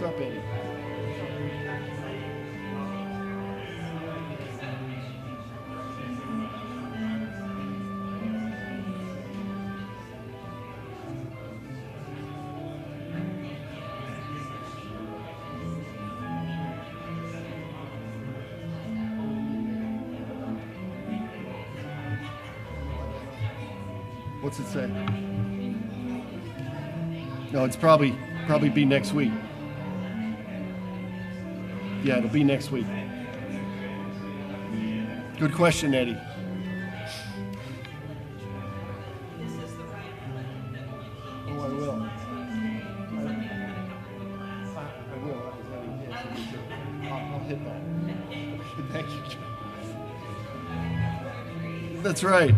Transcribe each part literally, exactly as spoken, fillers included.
up, Eddie? What's it say? No, it's probably probably be next week. Yeah, it'll be next week. Good question, Eddie. Oh, I will. I, I will. I was having yes, I'll, I'll hit that. Thank you. That's right.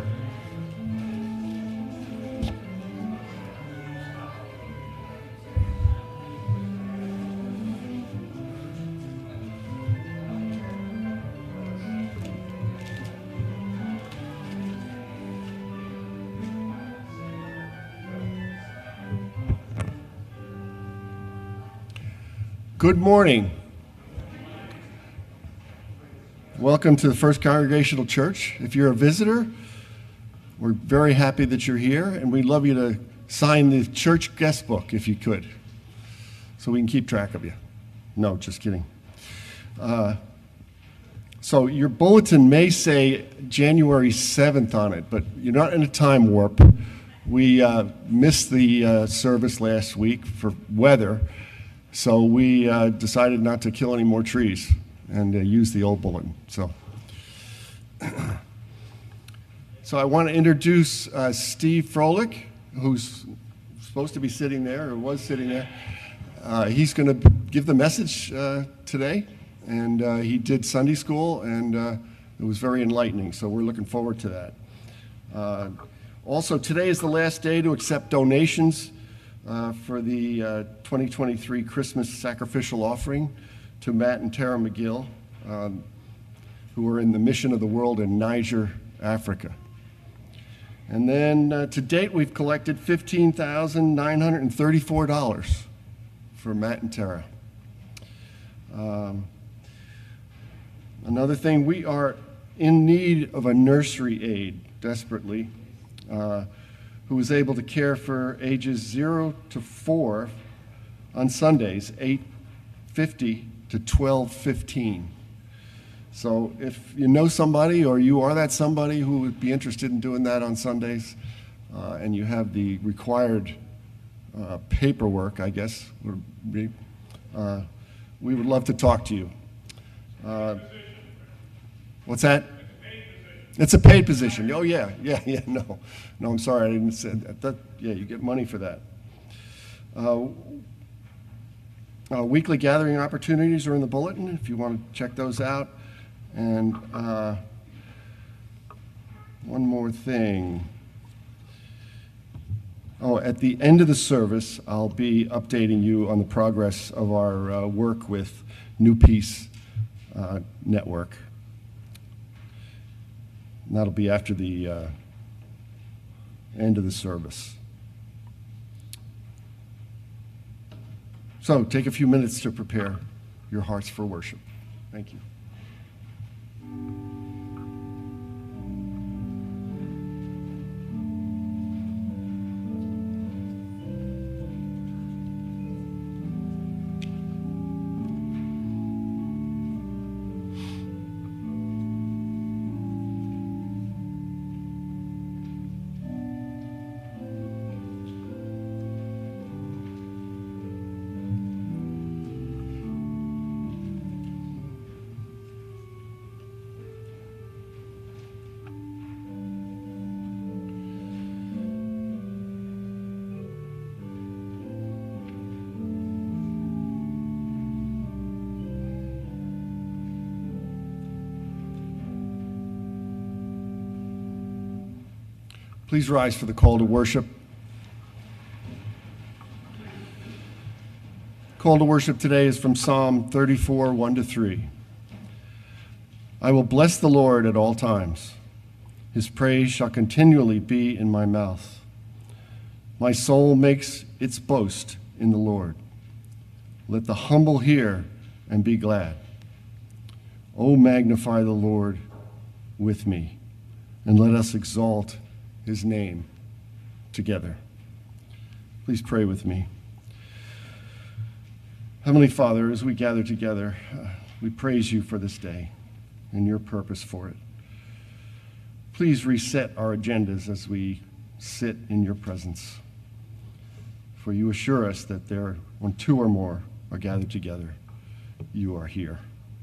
Good morning. Welcome to the First Congregational Church. If you're a visitor, we're very happy that you're here, and we'd love you to sign the church guest book if you could, so we can keep track of you. No, just kidding. Uh, so your bulletin may say January seventh on it, but you're not in a time warp. We uh, missed the uh, service last week for weather. So we uh, decided not to kill any more trees and uh, use the old bulletin. So, so I want to introduce uh, Steve Froelich, who's supposed to be sitting there or was sitting there. Uh, he's going to give the message uh, today, and uh, he did Sunday school, and uh, it was very enlightening. So we're looking forward to that. Uh, also, today is the last day to accept donations Uh, for the uh, twenty twenty-three Christmas sacrificial offering to Matt and Tara McGill, um, who are in the Mission of the World in Niger, Africa. And then uh, to date, we've collected fifteen thousand nine hundred thirty-four dollars for Matt and Tara. Um, another thing, we are in need of a nursery aide desperately. Uh, who was able to care for ages zero to four on Sundays, eight fifty to twelve fifteen. So if you know somebody or you are that somebody who would be interested in doing that on Sundays, uh, and you have the required uh, paperwork, I guess, would be, uh, we would love to talk to you. Uh, what's that? It's a paid position. Oh, yeah, yeah, yeah, no. No, I'm sorry, I didn't say that. that yeah, you get money for that. Uh, uh, weekly gathering opportunities are in the bulletin if you want to check those out. And uh, one more thing. Oh, at the end of the service, I'll be updating you on the progress of our uh, work with New Peace uh, Network. And that'll be after the uh, end of the service. So take a few minutes to prepare your hearts for worship. Thank you. Please rise for the call to worship. Call to worship today is from Psalm thirty-four, one to three. I will bless the Lord at all times. His praise shall continually be in my mouth. My soul makes its boast in the Lord. Let the humble hear and be glad. Oh, magnify the Lord with me, and let us exalt his name together. Please pray with me. Heavenly Father, as we gather together, uh, we praise you for this day and your purpose for it. Please reset our agendas as we sit in your presence. For you assure us that there, when two or more are gathered together, you are here.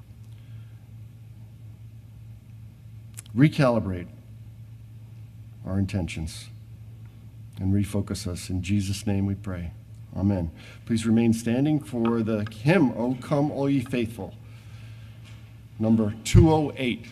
Recalibrate our intentions and refocus us. In Jesus' name we pray. Amen. Please remain standing for the hymn, O Come All Ye Faithful, number two oh eight.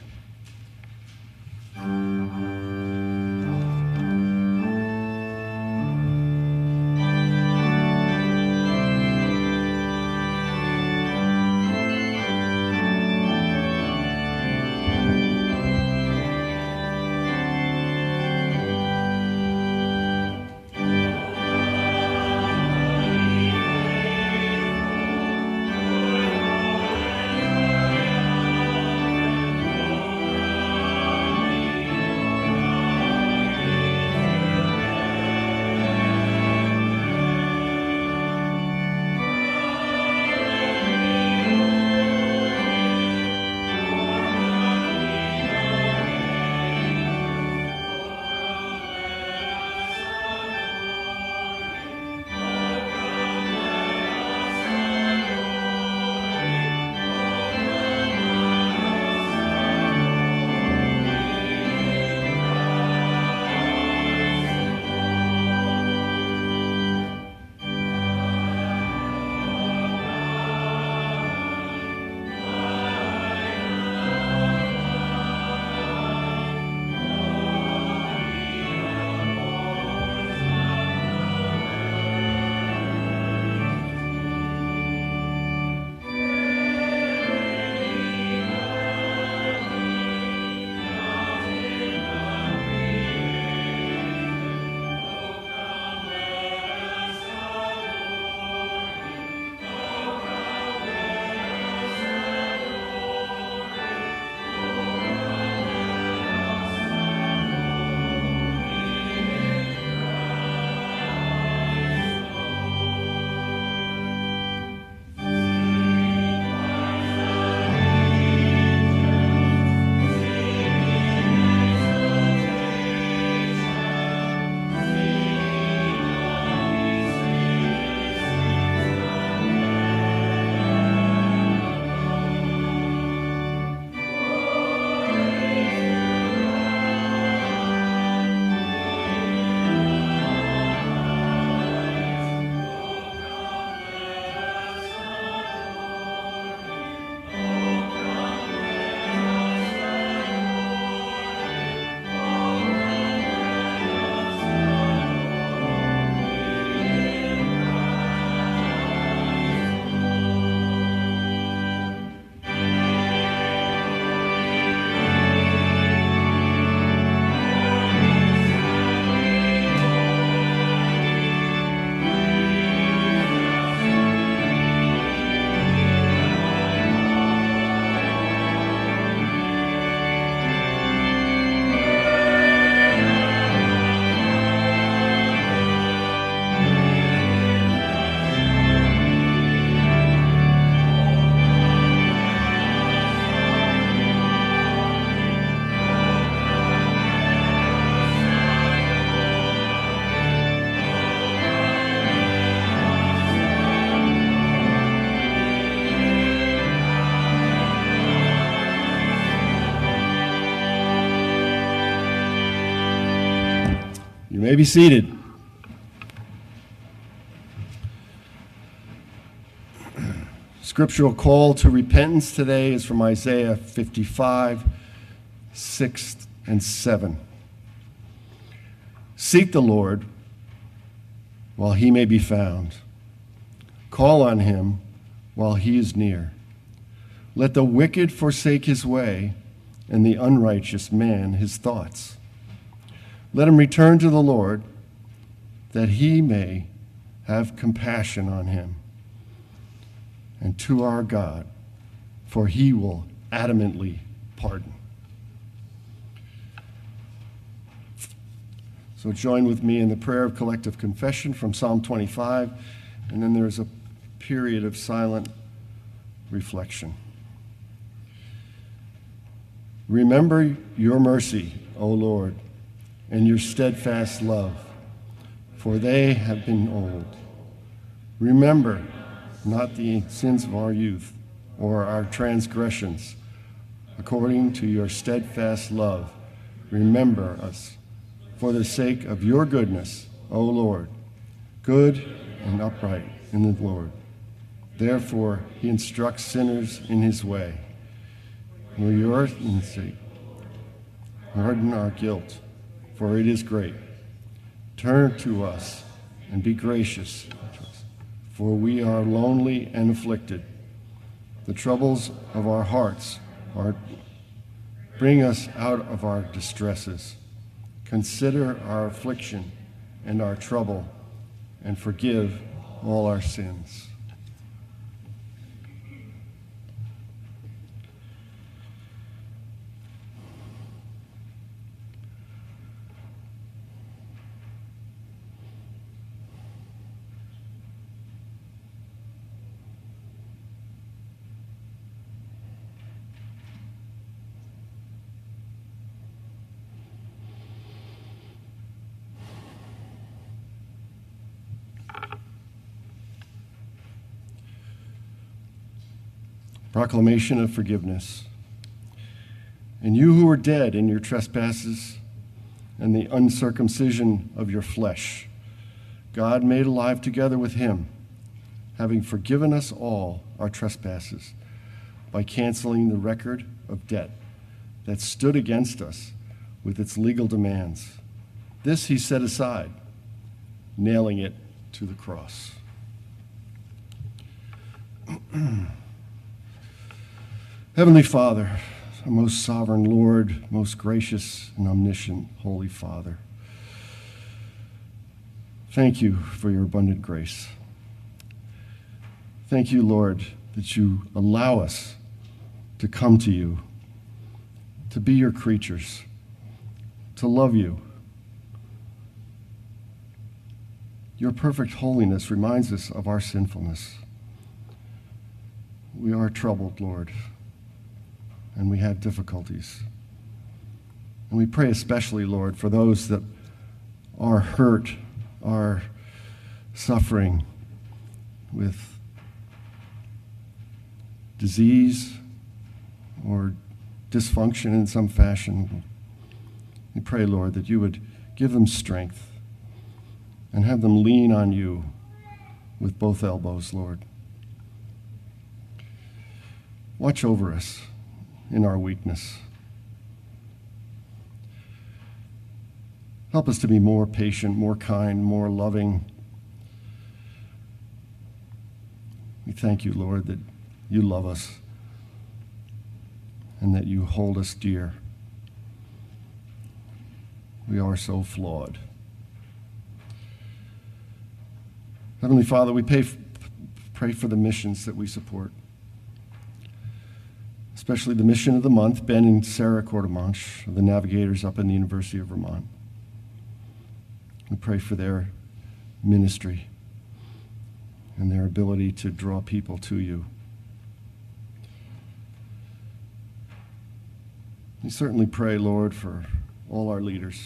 You may be seated. Scriptural call to repentance today is from Isaiah fifty-five, six and seven. Seek the Lord while he may be found. Call on him while he is near. Let the wicked forsake his way, and the unrighteous man his thoughts. Let him return to the Lord, that he may have compassion on him, and to our God, for he will adamantly pardon. So join with me in the prayer of collective confession from Psalm twenty-five, and then there's a period of silent reflection. Remember your mercy, O Lord, and your steadfast love, for they have been old. Remember not the sins of our youth or our transgressions. According to your steadfast love, remember us for the sake of your goodness, O Lord, good and upright in the Lord. Therefore, he instructs sinners in his way. For your sake, pardon our guilt, for it is great. Turn to us and be gracious to us, for we are lonely and afflicted. The troubles of our hearts are bring us out of our distresses. Consider our affliction and our trouble, and forgive all our sins. Proclamation of forgiveness. And you who were dead in your trespasses and the uncircumcision of your flesh, God made alive together with him, having forgiven us all our trespasses by canceling the record of debt that stood against us with its legal demands. This he set aside, nailing it to the cross. Heavenly Father, our most sovereign Lord, most gracious and omniscient Holy Father, thank you for your abundant grace. Thank you, Lord, that you allow us to come to you, to be your creatures, to love you. Your perfect holiness reminds us of our sinfulness. We are troubled, Lord, and we have difficulties. And we pray especially, Lord, for those that are hurt, are suffering with disease or dysfunction in some fashion. We pray, Lord, that you would give them strength and have them lean on you with both elbows, Lord. Watch over us in our weakness. Help us to be more patient, more kind, more loving. We thank you, Lord, that you love us and that you hold us dear. We are so flawed. Heavenly Father, we pray, pray for the missions that we support, especially the mission of the month, Ben and Sarah Courtemanche, the navigators up in the University of Vermont. We pray for their ministry and their ability to draw people to you. We certainly pray, Lord, for all our leaders,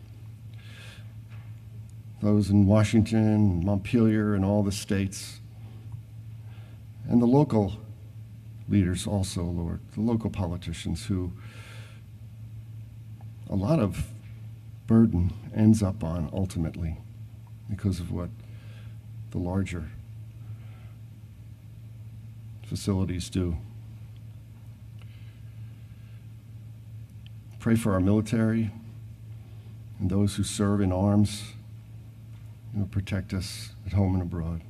those in Washington, Montpelier, and all the states, and the local leaders also, Lord, the local politicians who a lot of burden ends up on ultimately because of what the larger facilities do. Pray for our military and those who serve in arms and protect us at home and abroad.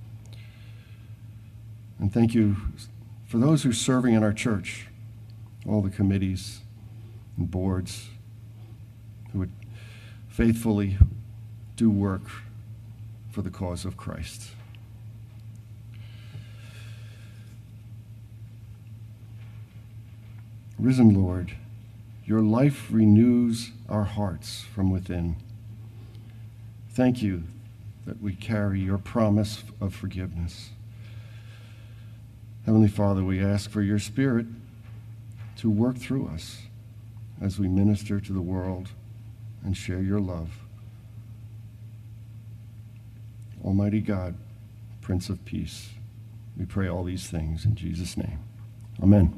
And thank you for those who are serving in our church, all the committees and boards who would faithfully do work for the cause of Christ. Risen Lord, your life renews our hearts from within. Thank you that we carry your promise of forgiveness. Heavenly Father, we ask for your Spirit to work through us as we minister to the world and share your love. Almighty God, Prince of Peace, we pray all these things in Jesus' name. Amen.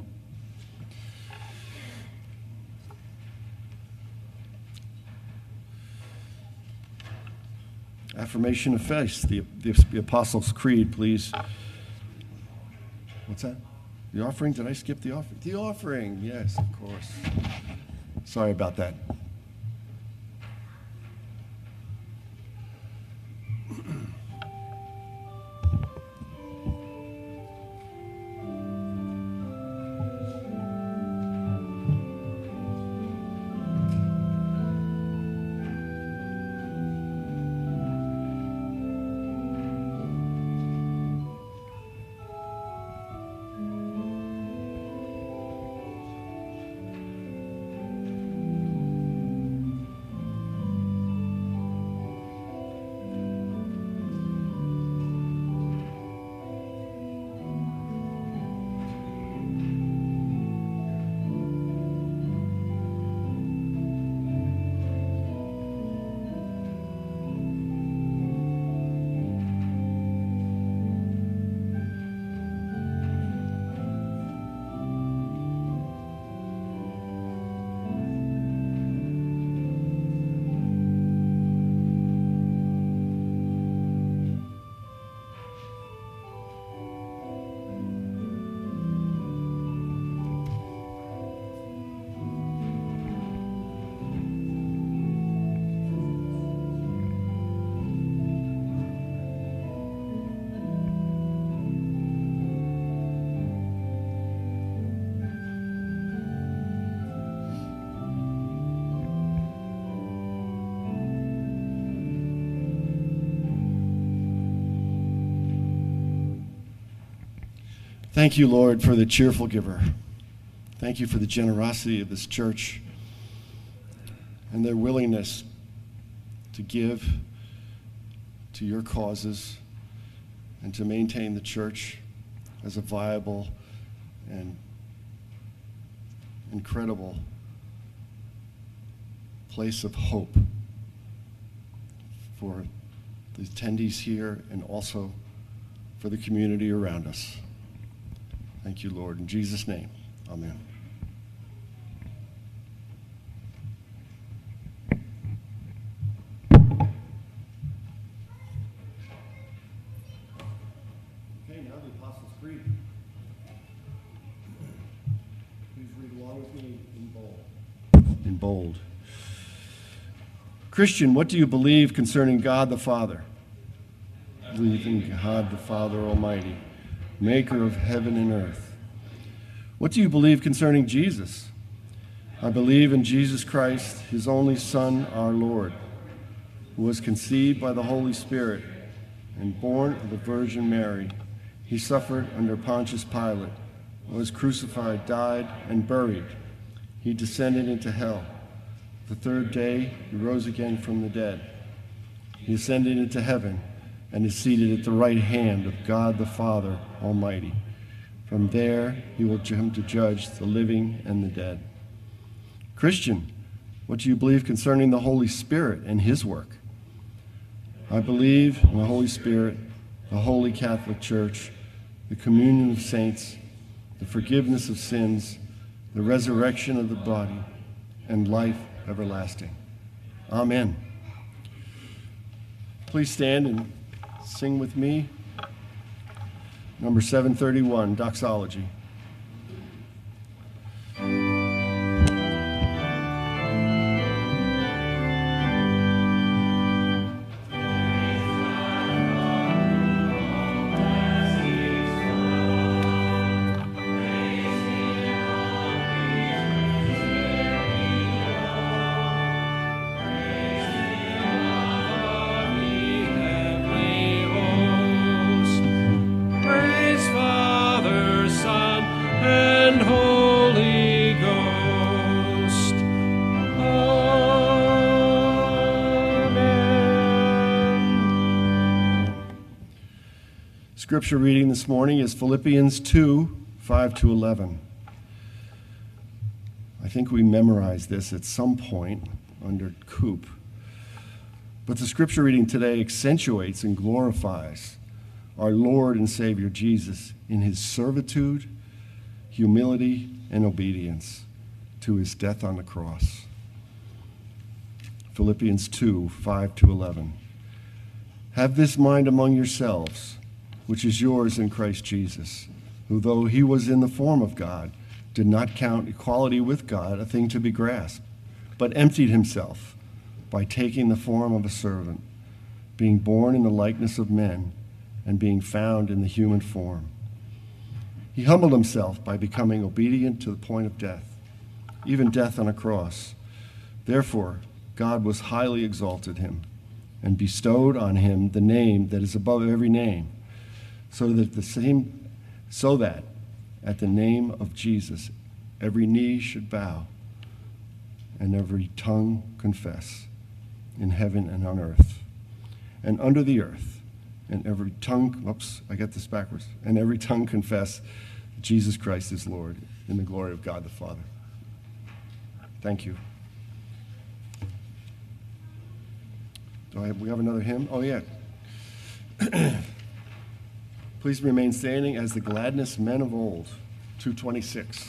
Affirmation of faith, the, the, the Apostles' Creed, please. What's that? The offering? Did I skip the offering? The offering, yes, of course. Sorry about that. Thank you, Lord, for the cheerful giver. Thank you for the generosity of this church and their willingness to give to your causes and to maintain the church as a viable and incredible place of hope for the attendees here and also for the community around us. Thank you, Lord. In Jesus' name, amen. Okay, now the Apostles' Creed. Please read along with me in bold. In bold. Christian, what do you believe concerning God the Father? I believe in God the Father Almighty, maker of heaven and earth. What do you believe concerning Jesus? I believe in Jesus Christ, his only Son, our Lord, who was conceived by the Holy Spirit and born of the Virgin Mary. He suffered under Pontius Pilate, was crucified, died, and buried. He descended into hell. The third day, he rose again from the dead. He ascended into heaven and is seated at the right hand of God the Father Almighty. From there, he will come to judge the living and the dead. Christian, what do you believe concerning the Holy Spirit and his work? I believe in the Holy Spirit, the Holy Catholic Church, the communion of saints, the forgiveness of sins, the resurrection of the body, and life everlasting. Amen. Please stand and sing with me. Number seven thirty-one, Doxology. Praise Father, Son, scripture reading this morning is Philippians two, five to eleven. I think we memorized this at some point under Coop. But the scripture reading today accentuates and glorifies our Lord and Savior Jesus in his servitude, humility, and obedience to his death on the cross. Philippians two, five to eleven. Have this mind among yourselves, which is yours in Christ Jesus, who, though he was in the form of God, did not count equality with God a thing to be grasped, but emptied himself by taking the form of a servant, being born in the likeness of men, and being found in the human form. He humbled himself by becoming obedient to the point of death, even death on a cross. Therefore, God was highly exalted him and bestowed on him the name that is above every name, so that the same, so that at the name of Jesus every knee should bow and every tongue confess in heaven and on earth and under the earth, and every tongue, oops, I got this backwards, and every tongue confess that Jesus Christ is Lord, in the glory of God the Father. Thank you. Do I have, we have another hymn? Oh, yeah. Please remain standing as the gladness men of old, two twenty-six.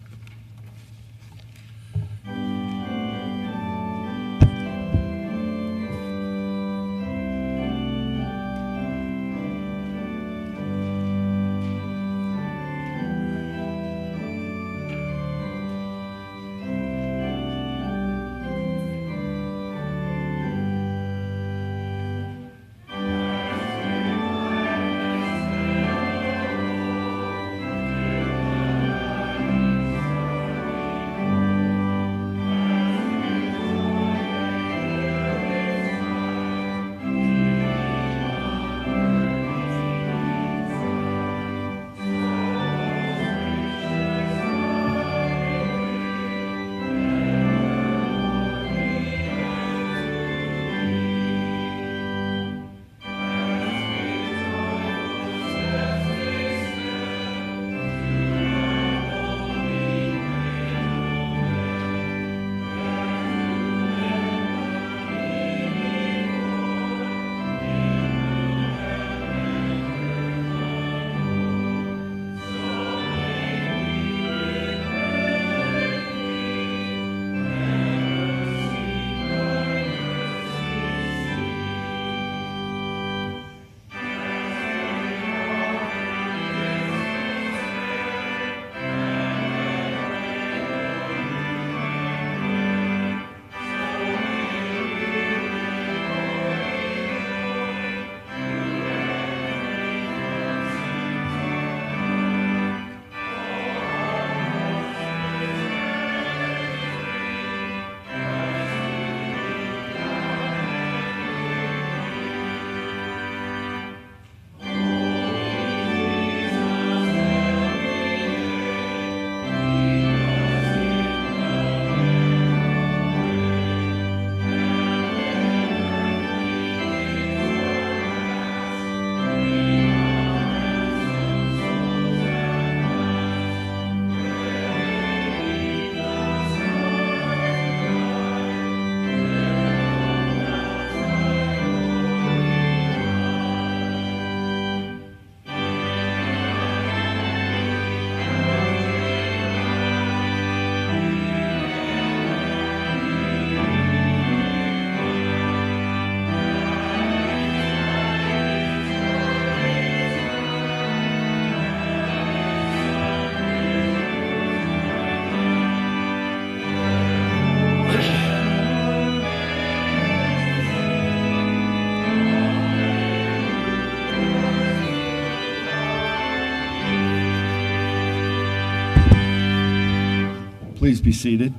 Please be seated.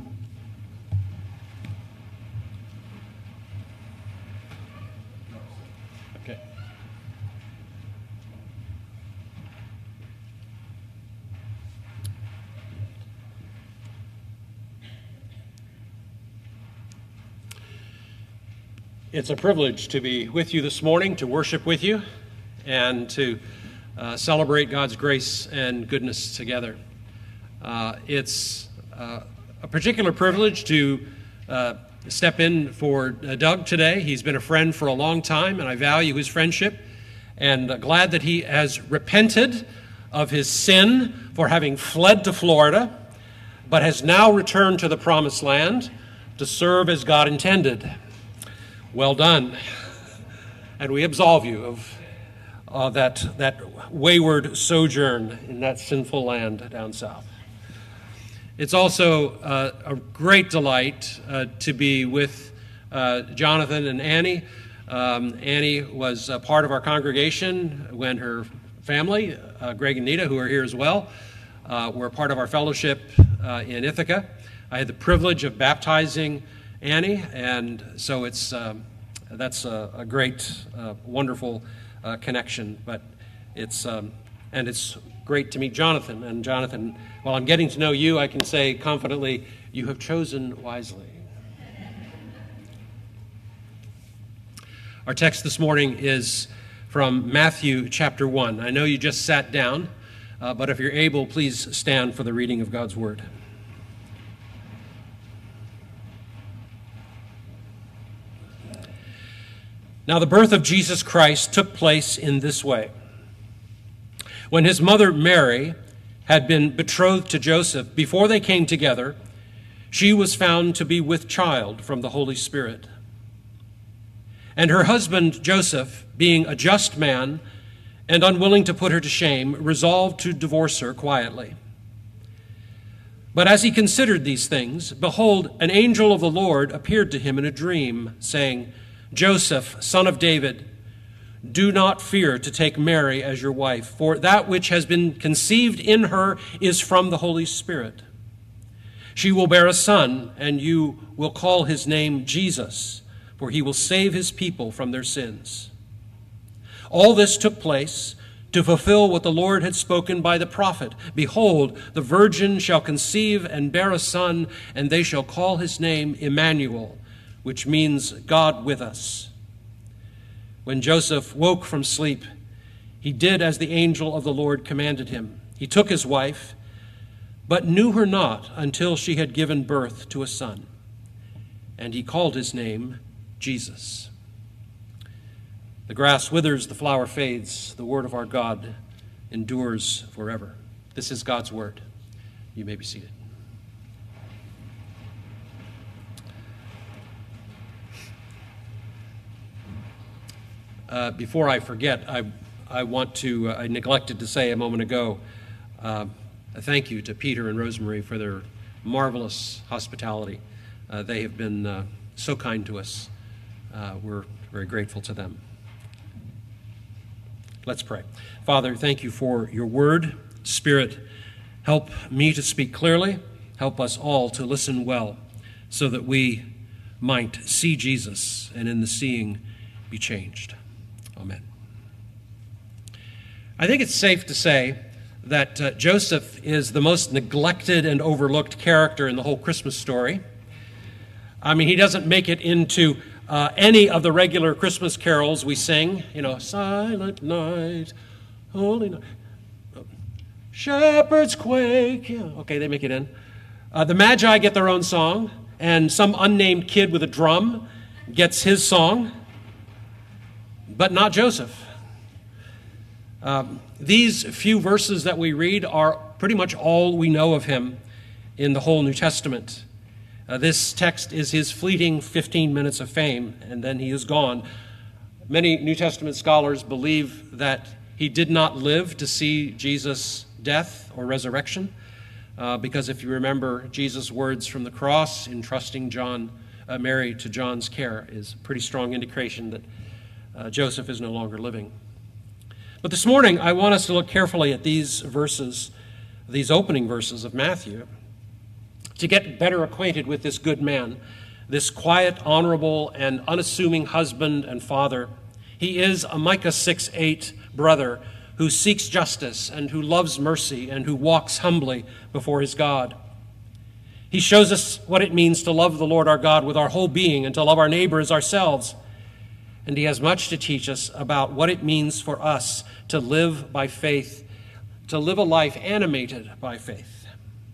Okay. It's a privilege to be with you this morning, to worship with you, and to uh, celebrate God's grace and goodness together. Uh, it's uh, a particular privilege to uh, step in for uh, Doug today. He's been a friend for a long time, and I value his friendship, and uh, glad that he has repented of his sin for having fled to Florida, but has now returned to the Promised Land to serve as God intended. Well done. And we absolve you of uh, that, that wayward sojourn in that sinful land down south. It's also uh, a great delight uh, to be with uh, Jonathan and Annie. Um, Annie was a part of our congregation when her family, uh, Greg and Nita, who are here as well, uh, were part of our fellowship uh, in Ithaca. I had the privilege of baptizing Annie, and so it's um, that's a, a great, uh, wonderful uh, connection. But it's um, and it's great to meet Jonathan. And Jonathan, while I'm getting to know you, I can say confidently, you have chosen wisely. Our text this morning is from Matthew chapter one. I know you just sat down, uh, but if you're able, please stand for the reading of God's word. Now the birth of Jesus Christ took place in this way. When his mother Mary had been betrothed to Joseph, before they came together, she was found to be with child from the Holy Spirit. And her husband Joseph, being a just man and unwilling to put her to shame, resolved to divorce her quietly. But as he considered these things, behold, an angel of the Lord appeared to him in a dream, saying, Joseph, son of David, do not fear to take Mary as your wife, for that which has been conceived in her is from the Holy Spirit. She will bear a son, and you will call his name Jesus, for he will save his people from their sins. All this took place to fulfill what the Lord had spoken by the prophet. Behold, the virgin shall conceive and bear a son, and they shall call his name Emmanuel, which means God with us. When Joseph woke from sleep, he did as the angel of the Lord commanded him. He took his wife, but knew her not until she had given birth to a son. And he called his name Jesus. The grass withers, the flower fades. The word of our God endures forever. This is God's word. You may be seated. Uh, before I forget, I, I want to, uh, I neglected to say a moment ago, uh, a thank you to Peter and Rosemary for their marvelous hospitality. Uh, they have been uh, so kind to us. Uh, we're very grateful to them. Let's pray. Father, thank you for your word. Spirit, help me to speak clearly. Help us all to listen well so that we might see Jesus and in the seeing be changed. Amen. I think it's safe to say that uh, Joseph is the most neglected and overlooked character in the whole Christmas story. I mean, he doesn't make it into uh, any of the regular Christmas carols we sing. You know, Silent Night, Holy Night, Shepherds quake. Yeah, okay, they make it in. Uh, the Magi get their own song, and some unnamed kid with a drum gets his song. But not Joseph. Um, these few verses that we read are pretty much all we know of him in the whole New Testament. Uh, this text is his fleeting fifteen minutes of fame, and then he is gone. Many New Testament scholars believe that he did not live to see Jesus' death or resurrection, uh, because if you remember Jesus' words from the cross, entrusting John, uh, Mary to John's care, is a pretty strong indication that Uh, Joseph is no longer living. But this morning, I want us to look carefully at these verses, these opening verses of Matthew, to get better acquainted with this good man, this quiet, honorable, and unassuming husband and father. He is a Micah six eight brother who seeks justice and who loves mercy and who walks humbly before his God. He shows us what it means to love the Lord our God with our whole being and to love our neighbor as ourselves. and he has much to teach us about what it means for us to live by faith, to live a life animated by faith.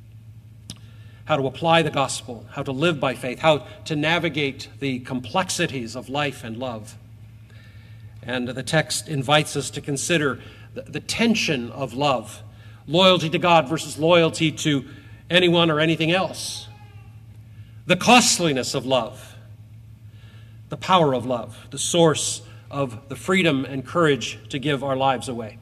How to apply the gospel, how to live by faith, how to navigate the complexities of life and love. And the text invites us to consider the, the tension of love, loyalty to God versus loyalty to anyone or anything else, the costliness of love, the power of love, the source of the freedom and courage to give our lives away.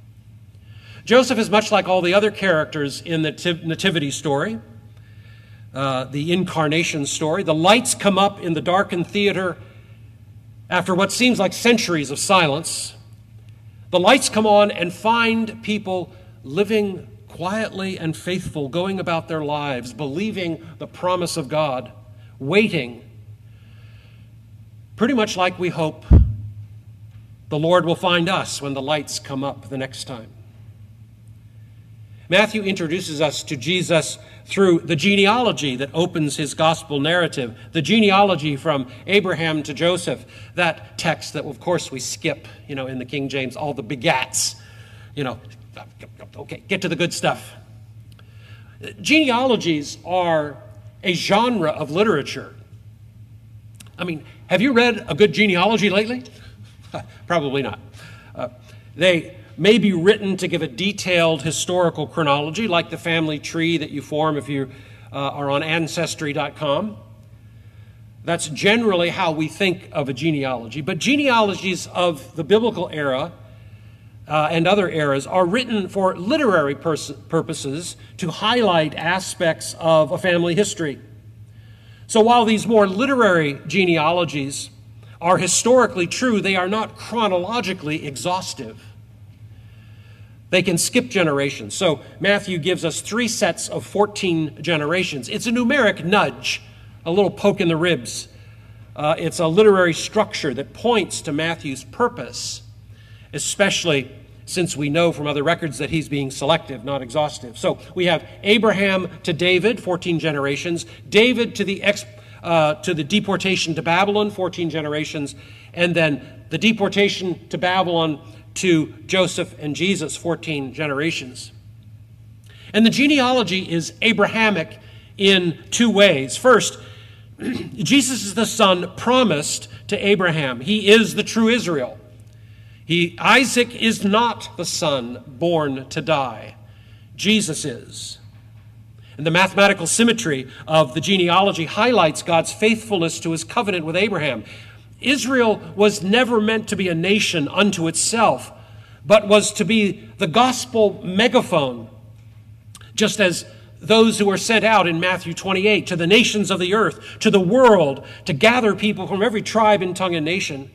Joseph is much like all the other characters in the nativity story, uh, the incarnation story. The lights come up in the darkened theater after what seems like centuries of silence. The lights come on and find people living quietly and faithful, going about their lives, believing the promise of God, waiting, pretty much like we hope the Lord will find us when the lights come up the next time. Matthew introduces us to Jesus through the genealogy that opens his gospel narrative, the genealogy from Abraham to Joseph, that text that, of course, we skip, you know, in the King James, all the begats, you know, okay, get to the good stuff. Genealogies are a genre of literature. I mean, have you read a good genealogy lately? Probably not. Uh, they may be written to give a detailed historical chronology, like the family tree that you form if you uh, are on Ancestry dot com. That's generally how we think of a genealogy. But genealogies of the biblical era uh, and other eras are written for literary pers- purposes to highlight aspects of a family history. So while these more literary genealogies are historically true, they are not chronologically exhaustive. They can skip generations. So Matthew gives us three sets of fourteen generations. It's a numeric nudge, a little poke in the ribs. Uh, it's a literary structure that points to Matthew's purpose, especially since we know from other records that he's being selective, not exhaustive. So we have Abraham to David, fourteen generations, David to the ex, uh, to the deportation to Babylon, fourteen generations, and then the deportation to Babylon to Joseph and Jesus, fourteen generations. And the genealogy is Abrahamic in two ways. First, Jesus is the son promised to Abraham. He is the true Israel. He, Isaac is not the son born to die. Jesus is. And the mathematical symmetry of the genealogy highlights God's faithfulness to his covenant with Abraham. Israel was never meant to be a nation unto itself, but was to be the gospel megaphone, just as those who were sent out in Matthew twenty-eight to the nations of the earth, to the world, to gather people from every tribe and tongue and nation.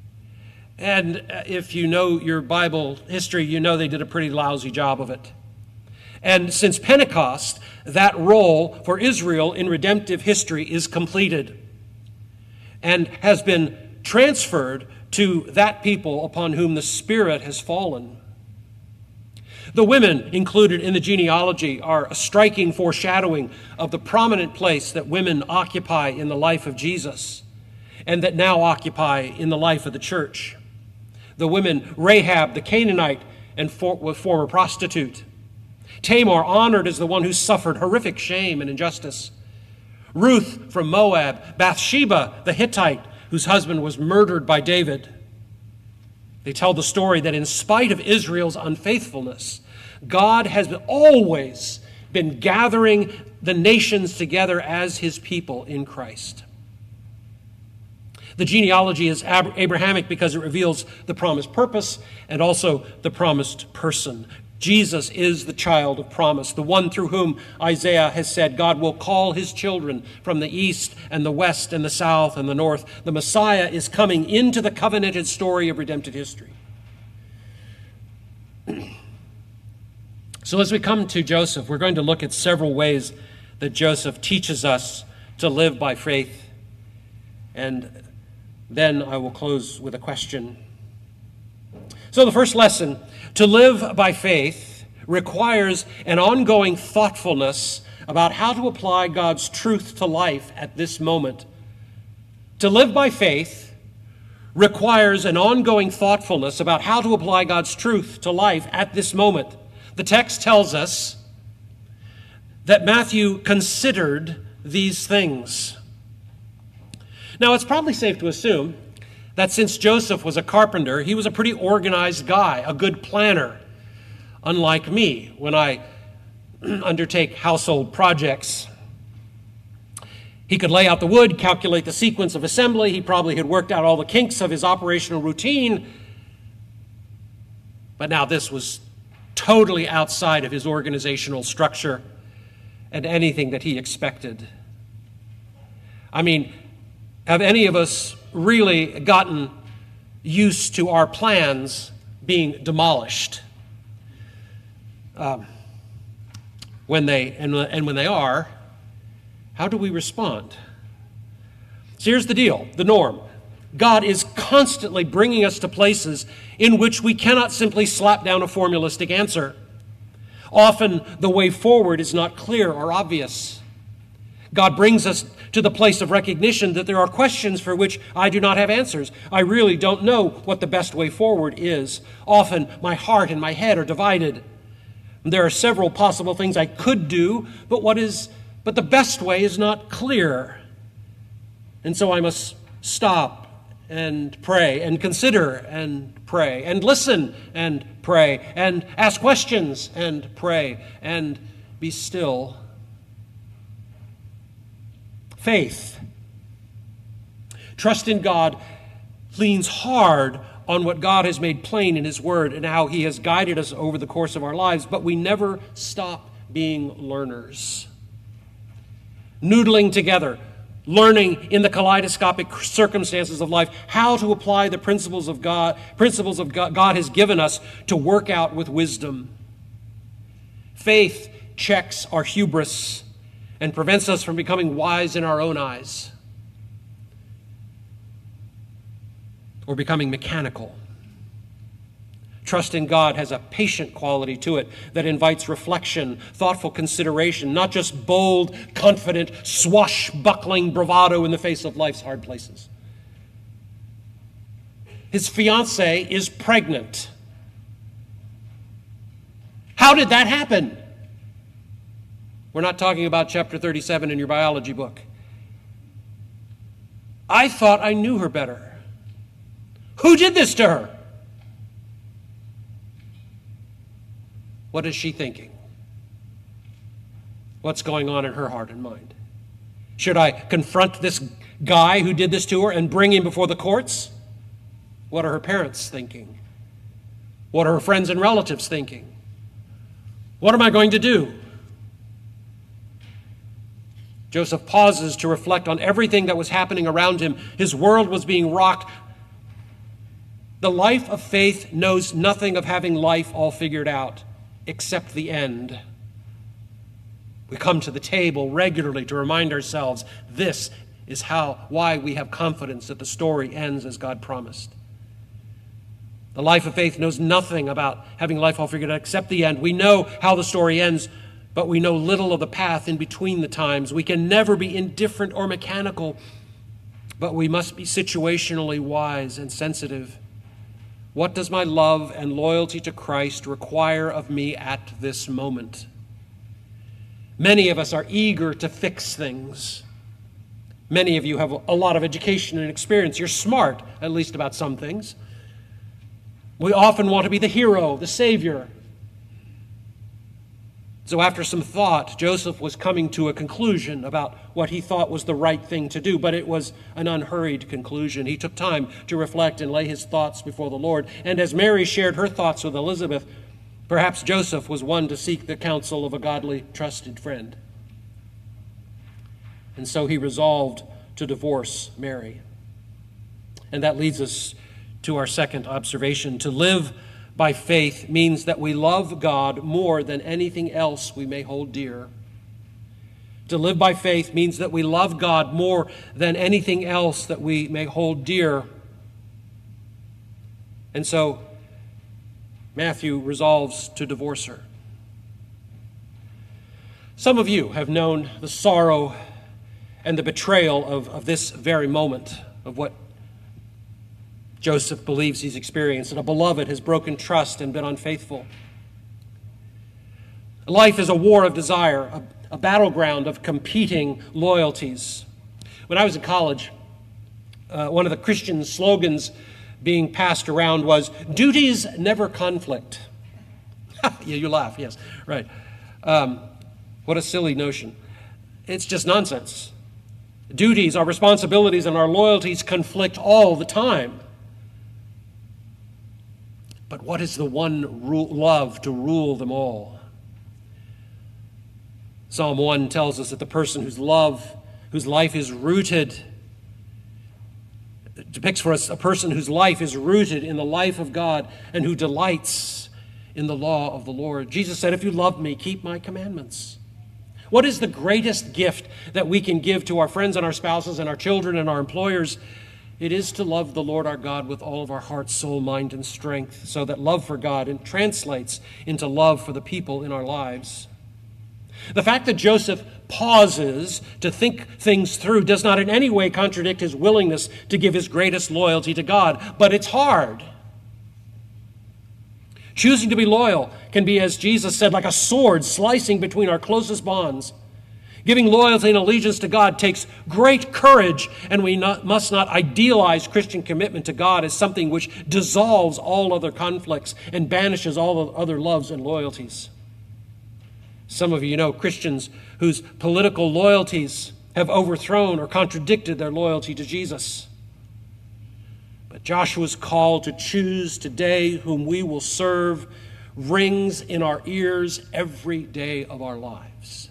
And if you know your Bible history, you know they did a pretty lousy job of it. And since Pentecost, that role for Israel in redemptive history is completed and has been transferred to that people upon whom the Spirit has fallen. The women included in the genealogy are a striking foreshadowing of the prominent place that women occupy in the life of Jesus and that now occupy in the life of the church. The women, Rahab the Canaanite and for, former prostitute. Tamar, honored as the one who suffered horrific shame and injustice. Ruth from Moab. Bathsheba the Hittite, whose husband was murdered by David. They tell the story that in spite of Israel's unfaithfulness, God has always been gathering the nations together as his people in Christ. The genealogy is Abrahamic because it reveals the promised purpose and also the promised person. Jesus is the child of promise, the one through whom Isaiah has said God will call his children from the east and the west and the south and the north. The Messiah is coming into the covenanted story of redemptive history. So as we come to Joseph, we're going to look at several ways that Joseph teaches us to live by faith. And then I will close with a question. So the first lesson, to live by faith requires an ongoing thoughtfulness about how to apply God's truth to life at this moment. To live by faith requires an ongoing thoughtfulness about how to apply God's truth to life at this moment. The text tells us that Matthew considered these things. Now, it's probably safe to assume that since Joseph was a carpenter, he was a pretty organized guy, a good planner, unlike me when I undertake household projects. He could lay out the wood, calculate the sequence of assembly. He probably had worked out all the kinks of his operational routine. But now this was totally outside of his organizational structure and anything that he expected. I mean, have any of us really gotten used to our plans being demolished? Um, when they and, and when they are, how do we respond? So here's the deal, the norm. God is constantly bringing us to places in which we cannot simply slap down a formulistic answer. Often the way forward is not clear or obvious. God brings us to the place of recognition that there are questions for which I do not have answers. I really don't know what the best way forward is. Often my heart and my head are divided. There are several possible things I could do, but what is but the best way is not clear. And so I must stop and pray and consider and pray and listen and pray and ask questions and pray and be still. Faith. Trust in God leans hard on what God has made plain in His Word and how He has guided us over the course of our lives, but we never stop being learners. Noodling together, learning in the kaleidoscopic circumstances of life how to apply the principles of God, principles of God, God has given us to work out with wisdom. Faith checks our hubris and prevents us from becoming wise in our own eyes or becoming mechanical. Trust in God has a patient quality to it that invites reflection, thoughtful consideration, not just bold, confident, swashbuckling bravado in the face of life's hard places. His fiancée is pregnant. How did that happen? We're not talking about chapter thirty-seven in your biology book. I thought I knew her better. Who did this to her? What is she thinking? What's going on in her heart and mind? Should I confront this guy who did this to her and bring him before the courts? What are her parents thinking? What are her friends and relatives thinking? What am I going to do? Joseph pauses to reflect on everything that was happening around him. His world was being rocked. The life of faith knows nothing of having life all figured out, except the end. We come to the table regularly to remind ourselves this is how why we have confidence that the story ends as God promised. The life of faith knows nothing about having life all figured out except the end. We know how the story ends, but we know little of the path in between the times. We can never be indifferent or mechanical, but we must be situationally wise and sensitive. What does my love and loyalty to Christ require of me at this moment? Many of us are eager to fix things. Many of you have a lot of education and experience. You're smart, at least about some things. We often want to be the hero, the savior. So after some thought, Joseph was coming to a conclusion about what he thought was the right thing to do, but it was an unhurried conclusion. He took time to reflect and lay his thoughts before the Lord. And as Mary shared her thoughts with Elizabeth, perhaps Joseph was one to seek the counsel of a godly, trusted friend. And so he resolved to divorce Mary. And that leads us to our second observation. To live by faith means that we love God more than anything else we may hold dear. To live by faith means that we love God more than anything else that we may hold dear. And so Matthew resolves to divorce her. Some of you have known the sorrow and the betrayal of, of this very moment, of what Joseph believes he's experienced, and a beloved has broken trust and been unfaithful. Life is a war of desire, a, a battleground of competing loyalties. When I was in college, uh, one of the Christian slogans being passed around was, "Duties never conflict." Yeah, you laugh, yes, right. Um, what a silly notion. It's just nonsense. Duties, our responsibilities, and our loyalties conflict all the time. But what is the one rule, love to rule them all? Psalm one tells us that the person whose love, whose life is rooted, depicts for us a person whose life is rooted in the life of God and who delights in the law of the Lord. Jesus said, "If you love me, keep my commandments." What is the greatest gift that we can give to our friends and our spouses and our children and our employers? It is to love the Lord our God with all of our heart, soul, mind, and strength, so that love for God translates into love for the people in our lives. The fact that Joseph pauses to think things through does not in any way contradict his willingness to give his greatest loyalty to God, but it's hard. Choosing to be loyal can be, as Jesus said, like a sword slicing between our closest bonds. Giving loyalty and allegiance to God takes great courage, and we not, must not idealize Christian commitment to God as something which dissolves all other conflicts and banishes all other loves and loyalties. Some of you know Christians whose political loyalties have overthrown or contradicted their loyalty to Jesus. But Joshua's call to choose today whom we will serve rings in our ears every day of our lives.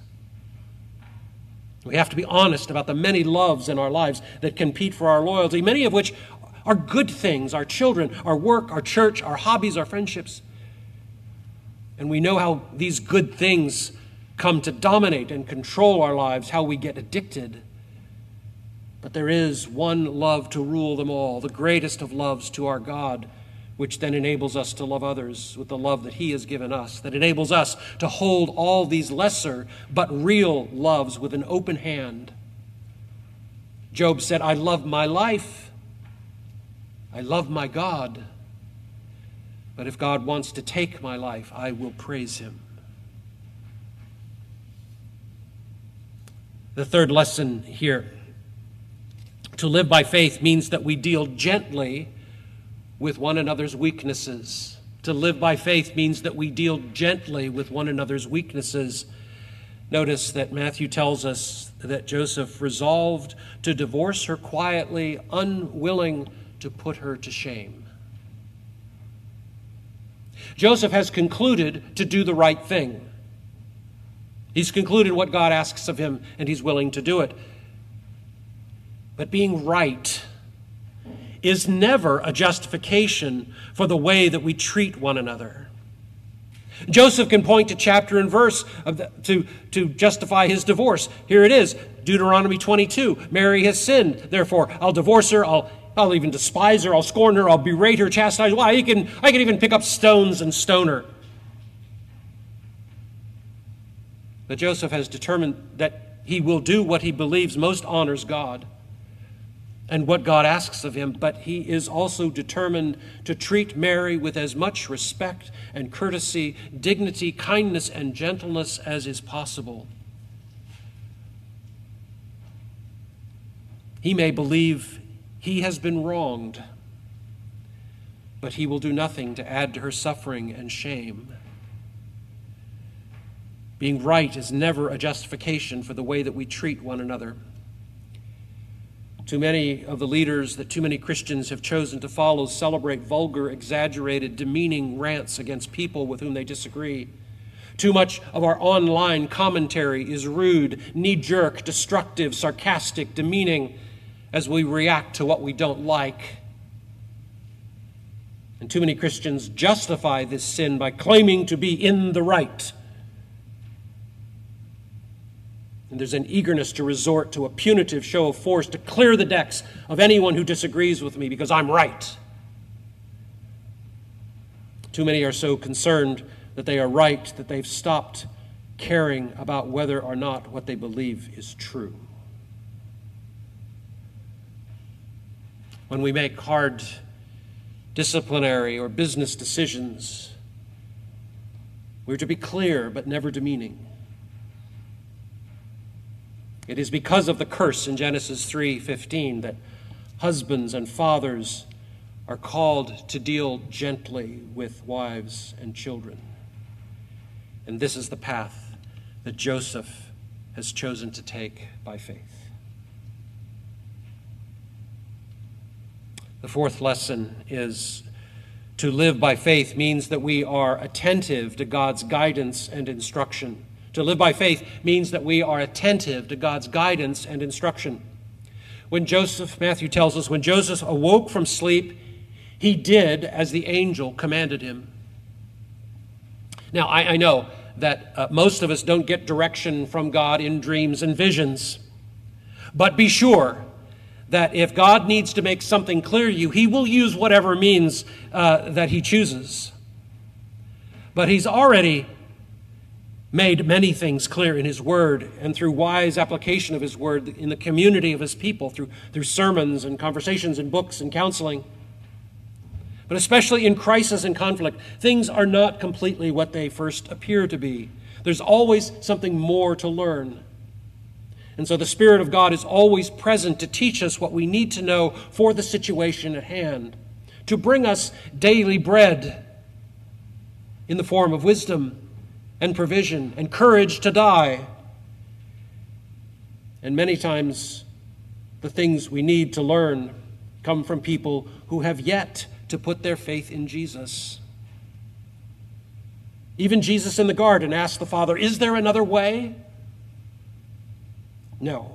We have to be honest about the many loves in our lives that compete for our loyalty, many of which are good things: our children, our work, our church, our hobbies, our friendships. And we know how these good things come to dominate and control our lives, how we get addicted. But there is one love to rule them all, the greatest of loves to our God, which then enables us to love others with the love that He has given us, that enables us to hold all these lesser but real loves with an open hand. Job said, "I love my life. I love my God. But if God wants to take my life, I will praise Him." The third lesson here: to live by faith means that we deal gently with one another's weaknesses. To live by faith means that we deal gently with one another's weaknesses. Notice that Matthew tells us that Joseph resolved to divorce her quietly, unwilling to put her to shame. Joseph has concluded to do the right thing. He's concluded what God asks of him, and he's willing to do it. But being right is never a justification for the way that we treat one another. Joseph can point to chapter and verse of the, to, to justify his divorce. Here it is, Deuteronomy twenty-two. Mary has sinned, therefore I'll divorce her, I'll, I'll even despise her, I'll scorn her, I'll berate her, chastise her. Why? I can, I can even pick up stones and stone her. But Joseph has determined that he will do what he believes most honors God and what God asks of him, but he is also determined to treat Mary with as much respect and courtesy, dignity, kindness, and gentleness as is possible. He may believe he has been wronged, but he will do nothing to add to her suffering and shame. Being right is never a justification for the way that we treat one another. Too many of the leaders that too many Christians have chosen to follow celebrate vulgar, exaggerated, demeaning rants against people with whom they disagree. Too much of our online commentary is rude, knee-jerk, destructive, sarcastic, demeaning as we react to what we don't like. And too many Christians justify this sin by claiming to be in the right. And there's an eagerness to resort to a punitive show of force to clear the decks of anyone who disagrees with me because I'm right. Too many are so concerned that they are right that they've stopped caring about whether or not what they believe is true. When we make hard disciplinary or business decisions. We're to be clear but never demeaning. It is because of the curse in Genesis three fifteen that husbands and fathers are called to deal gently with wives and children. And this is the path that Joseph has chosen to take by faith. The fourth lesson is to live by faith means that we are attentive to God's guidance and instruction. To live by faith means that we are attentive to God's guidance and instruction. When Joseph, Matthew tells us, when Joseph awoke from sleep, he did as the angel commanded him. Now, I, I know that uh, most of us don't get direction from God in dreams and visions. But be sure that if God needs to make something clear to you, he will use whatever means uh, that he chooses. But he's already made many things clear in his word and through wise application of his word in the community of his people, through, through sermons and conversations and books and counseling. But especially in crisis and conflict, things are not completely what they first appear to be. There's always something more to learn. And so the Spirit of God is always present to teach us what we need to know for the situation at hand, to bring us daily bread in the form of wisdom and provision and courage to die. And many times the things we need to learn come from people who have yet to put their faith in Jesus. Even Jesus in the garden asked the Father, "Is there another way?" No.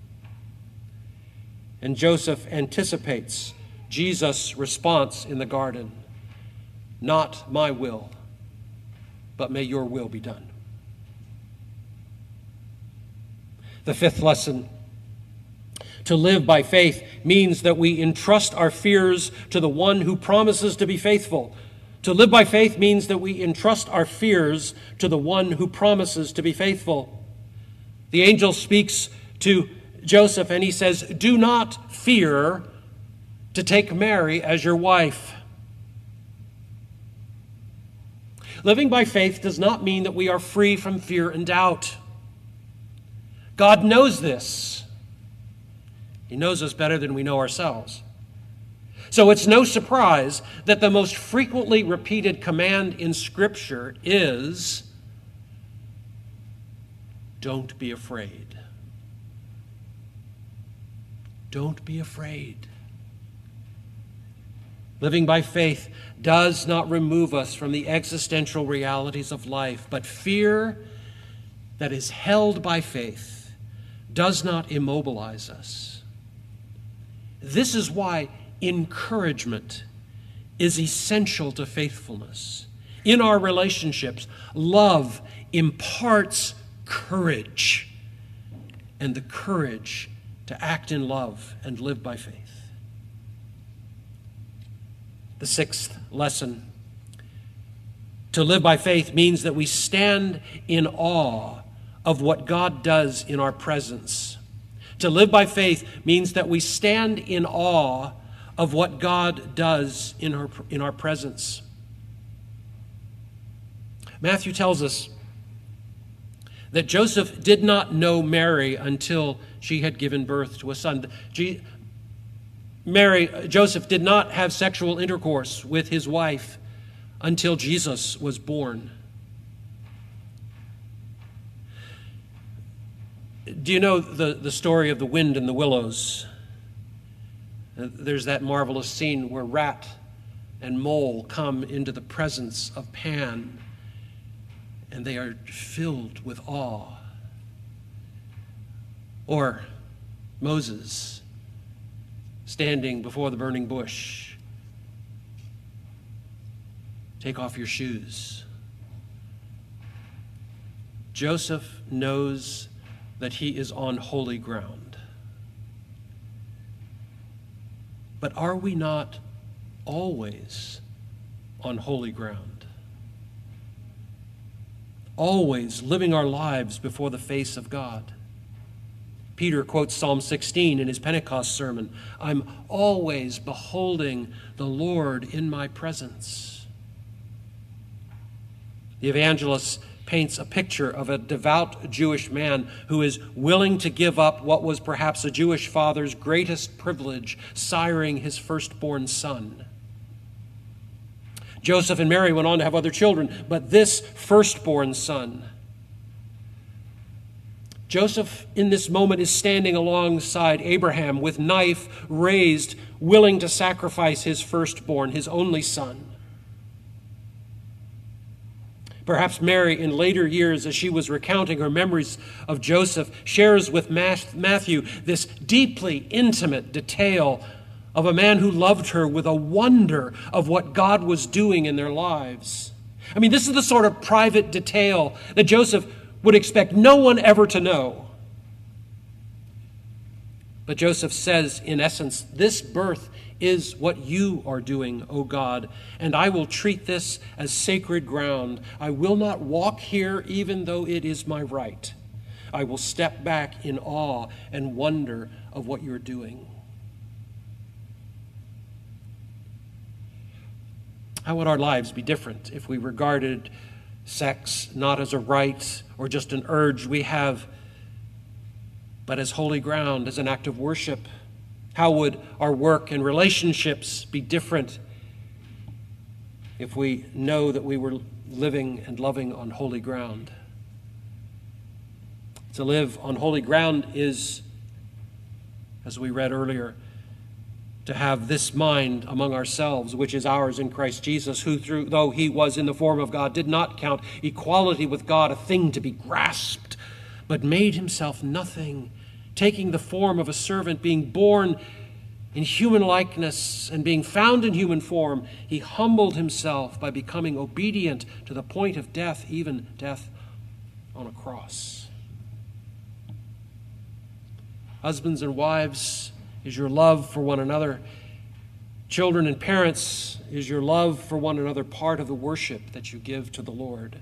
And Joseph anticipates Jesus' response in the garden. "Not my will, but may your will be done." The fifth lesson: to live by faith means that we entrust our fears to the one who promises to be faithful. To live by faith means that we entrust our fears to the one who promises to be faithful. The angel speaks to Joseph and he says, "Do not fear to take Mary as your wife." Living by faith does not mean that we are free from fear and doubt. God knows this. He knows us better than we know ourselves. So it's no surprise that the most frequently repeated command in Scripture is, don't be afraid. Don't be afraid. Living by faith does not remove us from the existential realities of life, but fear that is held by faith does not immobilize us. This is why encouragement is essential to faithfulness. In our relationships, love imparts courage, and the courage to act in love and live by faith. The sixth lesson: to live by faith means that we stand in awe of what God does in our presence. To live by faith means that we stand in awe of what God does in our, in our presence. Matthew tells us that Joseph did not know Mary until she had given birth to a son. Mary, Joseph did not have sexual intercourse with his wife until Jesus was born. Do you know the, the story of the wind and the willows? There's that marvelous scene where rat and mole come into the presence of Pan, and they are filled with awe. Or Moses standing before the burning bush. Take off your shoes. Joseph knows that he is on holy ground. But are we not always on holy ground? Always living our lives before the face of God. Peter quotes Psalm sixteen in his Pentecost sermon. I'm always beholding the Lord in my presence. The evangelist paints a picture of a devout Jewish man who is willing to give up what was perhaps a Jewish father's greatest privilege, siring his firstborn son. Joseph and Mary went on to have other children, but this firstborn son, Joseph in this moment is standing alongside Abraham with knife raised, willing to sacrifice his firstborn, his only son. Perhaps Mary, in later years, as she was recounting her memories of Joseph, shares with Matthew this deeply intimate detail of a man who loved her with a wonder of what God was doing in their lives. I mean, this is the sort of private detail that Joseph would expect no one ever to know. But Joseph says, in essence, this birth is what you are doing, O God, and I will treat this as sacred ground. I will not walk here even though it is my right. I will step back in awe and wonder of what you're doing. How would our lives be different if we regarded sex not as a right or just an urge we have, but as holy ground, as an act of worship? How would our work and relationships be different if we know that we were living and loving on holy ground? To live on holy ground is, as we read earlier, to have this mind among ourselves, which is ours in Christ Jesus, who, through, though he was in the form of God, did not count equality with God a thing to be grasped, but made himself nothing, taking the form of a servant, being born in human likeness and being found in human form. He humbled himself by becoming obedient to the point of death, even death on a cross. Husbands and wives, is your love for one another. Children and parents, is your love for one another part of the worship that you give to the Lord?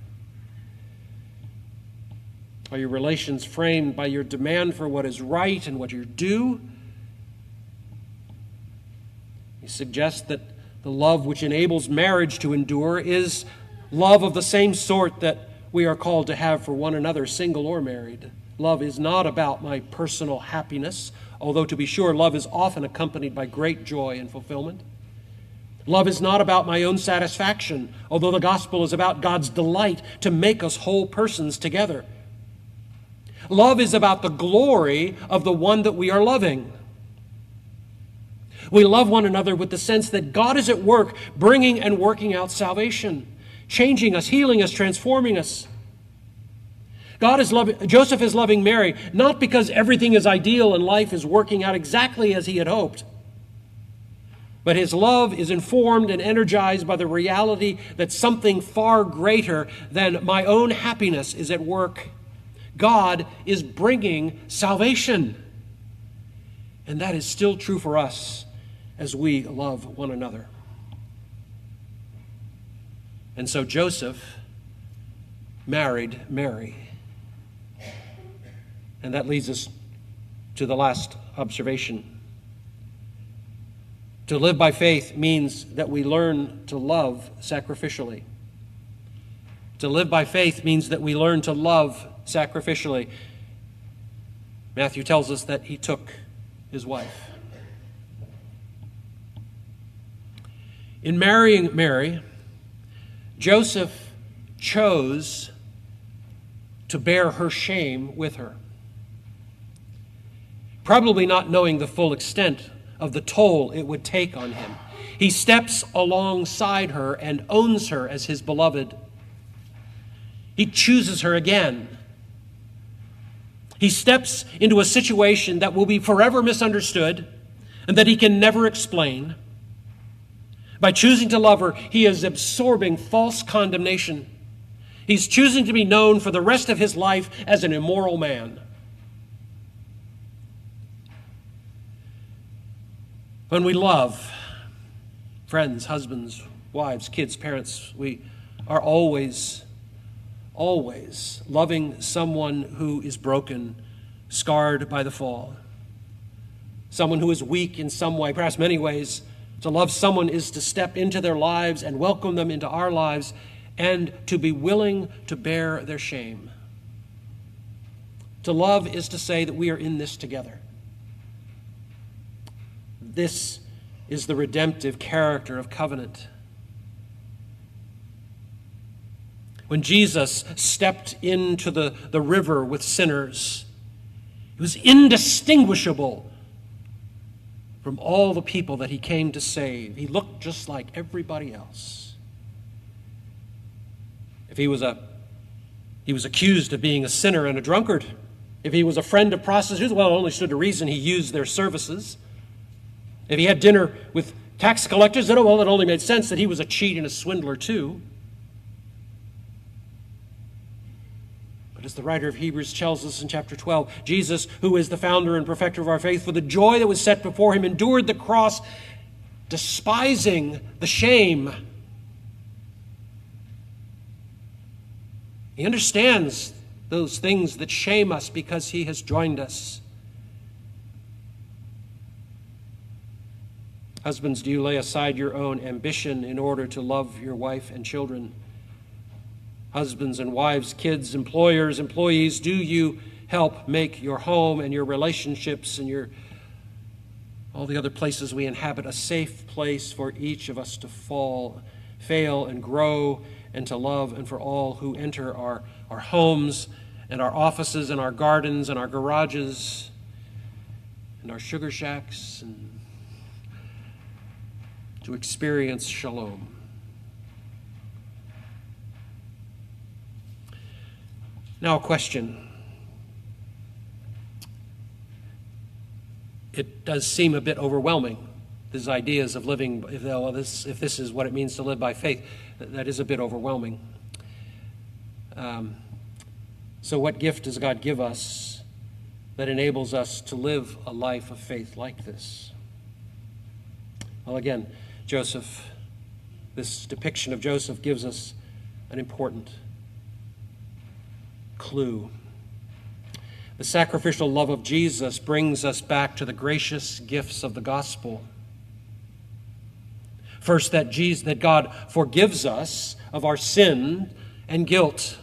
Are your relations framed by your demand for what is right and what you're due? He suggests that the love which enables marriage to endure is love of the same sort that we are called to have for one another, single or married. Love is not about my personal happiness, although to be sure, love is often accompanied by great joy and fulfillment. Love is not about my own satisfaction, although the gospel is about God's delight to make us whole persons together. Love is about the glory of the one that we are loving. We love one another with the sense that God is at work bringing and working out salvation, changing us, healing us, transforming us. God is loving, Joseph is loving Mary, not because everything is ideal and life is working out exactly as he had hoped, but his love is informed and energized by the reality that something far greater than my own happiness is at work. God is bringing salvation. And that is still true for us as we love one another. And so Joseph married Mary. And that leads us to the last observation. To live by faith means that we learn to love sacrificially. To live by faith means that we learn to love sacrificially. Matthew tells us that he took his wife. In marrying Mary, Joseph chose to bear her shame with her, probably not knowing the full extent of the toll it would take on him. He steps alongside her and owns her as his beloved. He chooses her again. He steps into a situation that will be forever misunderstood and that he can never explain. By choosing to love her, he is absorbing false condemnation. He's choosing to be known for the rest of his life as an immoral man. When we love, friends, husbands, wives, kids, parents, we are always, always loving someone who is broken scarred by the fall. Someone who is weak in some way, perhaps many ways. To love someone is to step into their lives and welcome them into our lives and to be willing to bear their shame. To love is to say that we are in this together. This is the redemptive character of covenant. When Jesus stepped into the, the river with sinners, he was indistinguishable from all the people that he came to save. He looked just like everybody else. If he was a, he was accused of being a sinner and a drunkard. If he was a friend of prostitutes, well, it only stood to reason he used their services. If he had dinner with tax collectors, well, it only made sense that he was a cheat and a swindler too. But as the writer of Hebrews tells us in chapter twelve, Jesus, who is the founder and perfecter of our faith, for the joy that was set before him, endured the cross, despising the shame. He understands those things that shame us because he has joined us. Husbands, do you lay aside your own ambition in order to love your wife and children? Husbands and wives, kids, employers, employees, do you help make your home and your relationships and your all the other places we inhabit a safe place for each of us to fall, fail, and grow, and to love, and for all who enter our, our homes and our offices and our gardens and our garages and our sugar shacks, and to experience shalom. Now a question. It does seem a bit overwhelming, these ideas of living, if, well, this, if this is what it means to live by faith, that is a bit overwhelming. Um, so what gift does God give us that enables us to live a life of faith like this? Well, again, Joseph, this depiction of Joseph gives us an important clue. The sacrificial love of Jesus brings us back to the gracious gifts of the gospel. First, that Jesus, that God forgives us of our sin and guilt.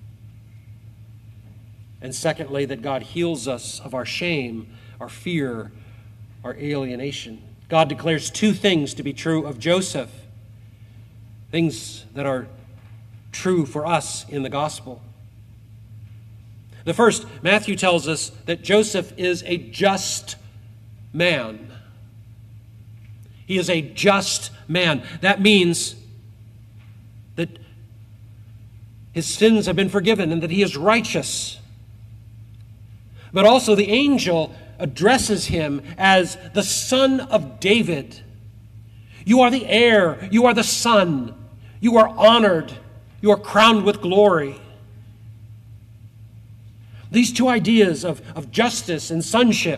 And secondly, that God heals us of our shame, our fear, our alienation. God declares two things to be true of Joseph, things that are true for us in the gospel. The first, Matthew tells us that Joseph is a just man. He is a just man. That means that his sins have been forgiven and that he is righteous. But also the angel addresses him as the son of David. You are the heir. You are the son. You are honored. You are crowned with glory. These two ideas of, of justice and sonship.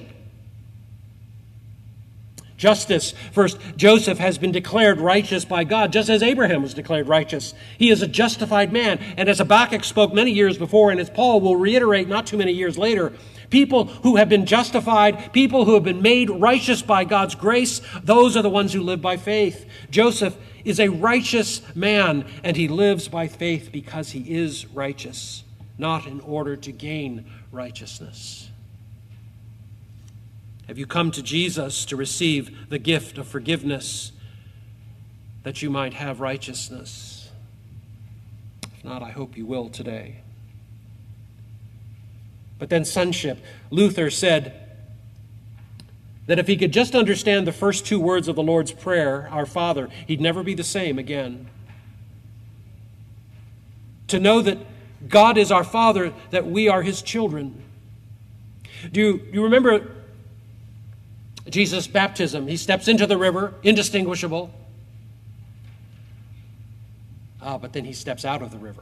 Justice. First, Joseph has been declared righteous by God, just as Abraham was declared righteous. He is a justified man. And as Habakkuk spoke many years before, and as Paul will reiterate not too many years later, people who have been justified, people who have been made righteous by God's grace, those are the ones who live by faith. Joseph is a righteous man, and he lives by faith because he is righteous, not in order to gain righteousness. Have you come to Jesus to receive the gift of forgiveness that you might have righteousness? If not, I hope you will today. But then sonship. Luther said that if he could just understand the first two words of the Lord's Prayer, Our Father, he'd never be the same again. To know that God is our Father, that we are his children. Do you, do you remember Jesus' baptism? He steps into the river, indistinguishable. Ah, but then he steps out of the river.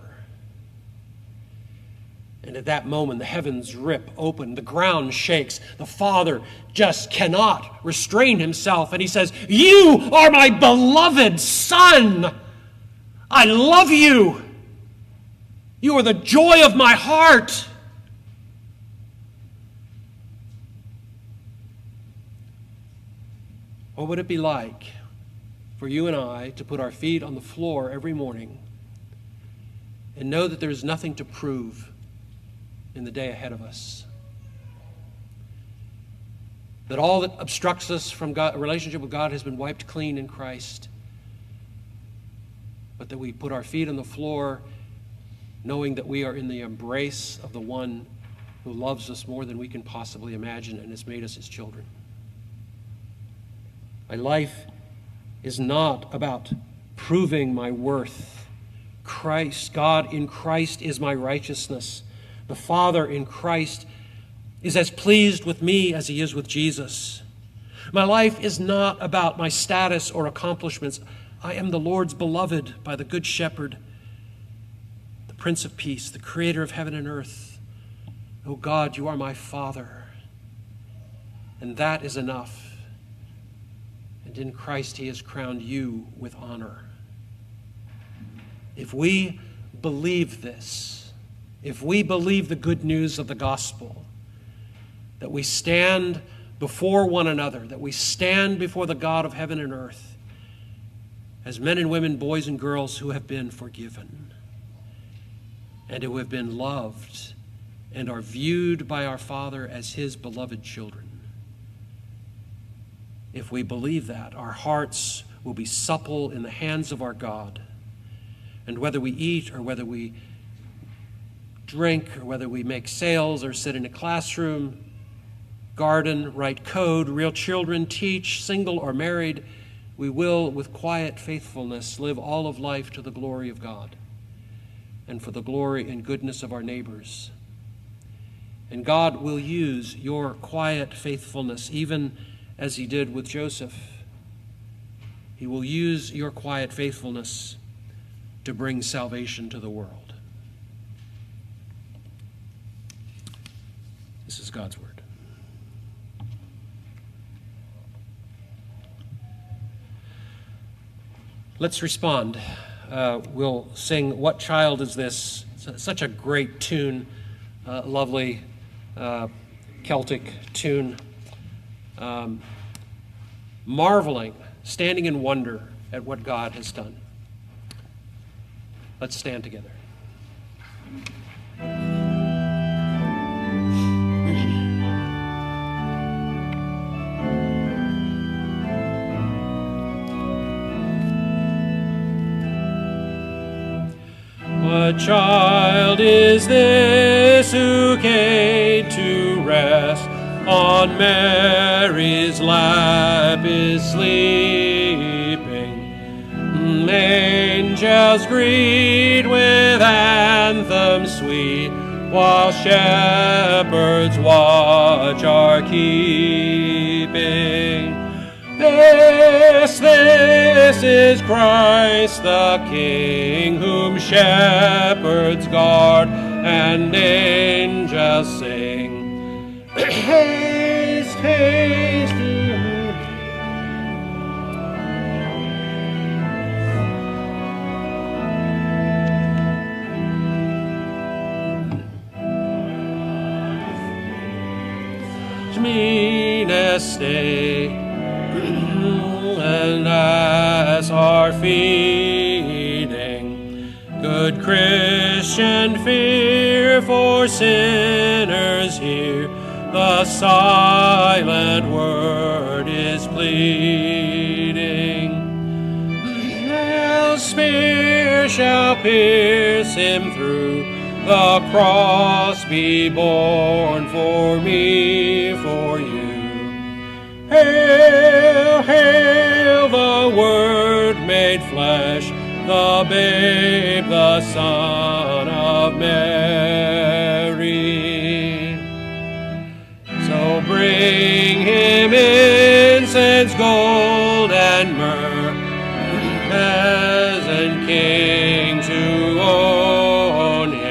And at that moment, the heavens rip open. The ground shakes. The Father just cannot restrain himself. And he says, "You are my beloved Son. I love you. You are the joy of my heart." What would it be like for you and I to put our feet on the floor every morning and know that there is nothing to prove in the day ahead of us? That all that obstructs us from God, a relationship with God, has been wiped clean in Christ. But that we put our feet on the floor knowing that we are in the embrace of the one who loves us more than we can possibly imagine and has made us his children. My life is not about proving my worth. Christ, God in Christ is my righteousness. The Father in Christ is as pleased with me as he is with Jesus. My life is not about my status or accomplishments. I am the Lord's beloved by the Good Shepherd, the Prince of Peace, the Creator of heaven and earth. Oh God, you are my Father, and that is enough. And in Christ he has crowned you with honor. If we believe this, if we believe the good news of the gospel, that we stand before one another, that we stand before the God of heaven and earth as men and women, boys and girls who have been forgiven and who have been loved and are viewed by our Father as his beloved children. If we believe that, our hearts will be supple in the hands of our God. And whether we eat or whether we drink or whether we make sales or sit in a classroom, garden, write code, real children, teach, single or married, we will, with quiet faithfulness, live all of life to the glory of God and for the glory and goodness of our neighbors. And God will use your quiet faithfulness, even as he did with Joseph. He will use your quiet faithfulness to bring salvation to the world. This is God's word. Let's respond. Uh, we'll sing What Child Is This? It's such a great tune, uh, lovely uh, Celtic tune. Um, marveling, standing in wonder at what God has done. Let's stand together. What child is this who came to rest on Mary's lap is sleeping? Angels greet with anthems sweet, while shepherds watch are keeping. This, this is Christ the King, whom shepherds guard and angels sing. Haste, haste to him. Meanest stay, and as our feeding, good Christian, fear for sinners here. The silent word is pleading. No spear shall pierce him through. The cross be borne for me, for you. Hail, hail, the Word made flesh, the babe, the Son of Mary. So bring him incense, gold, and myrrh, peasant kings who own him.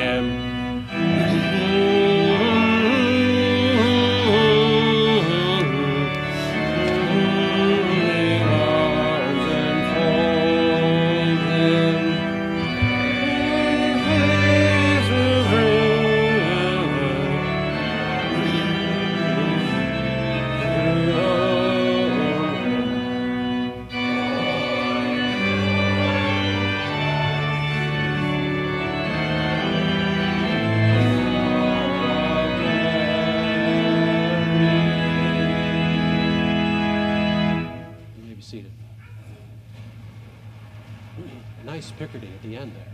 Nice Picardy at the end there.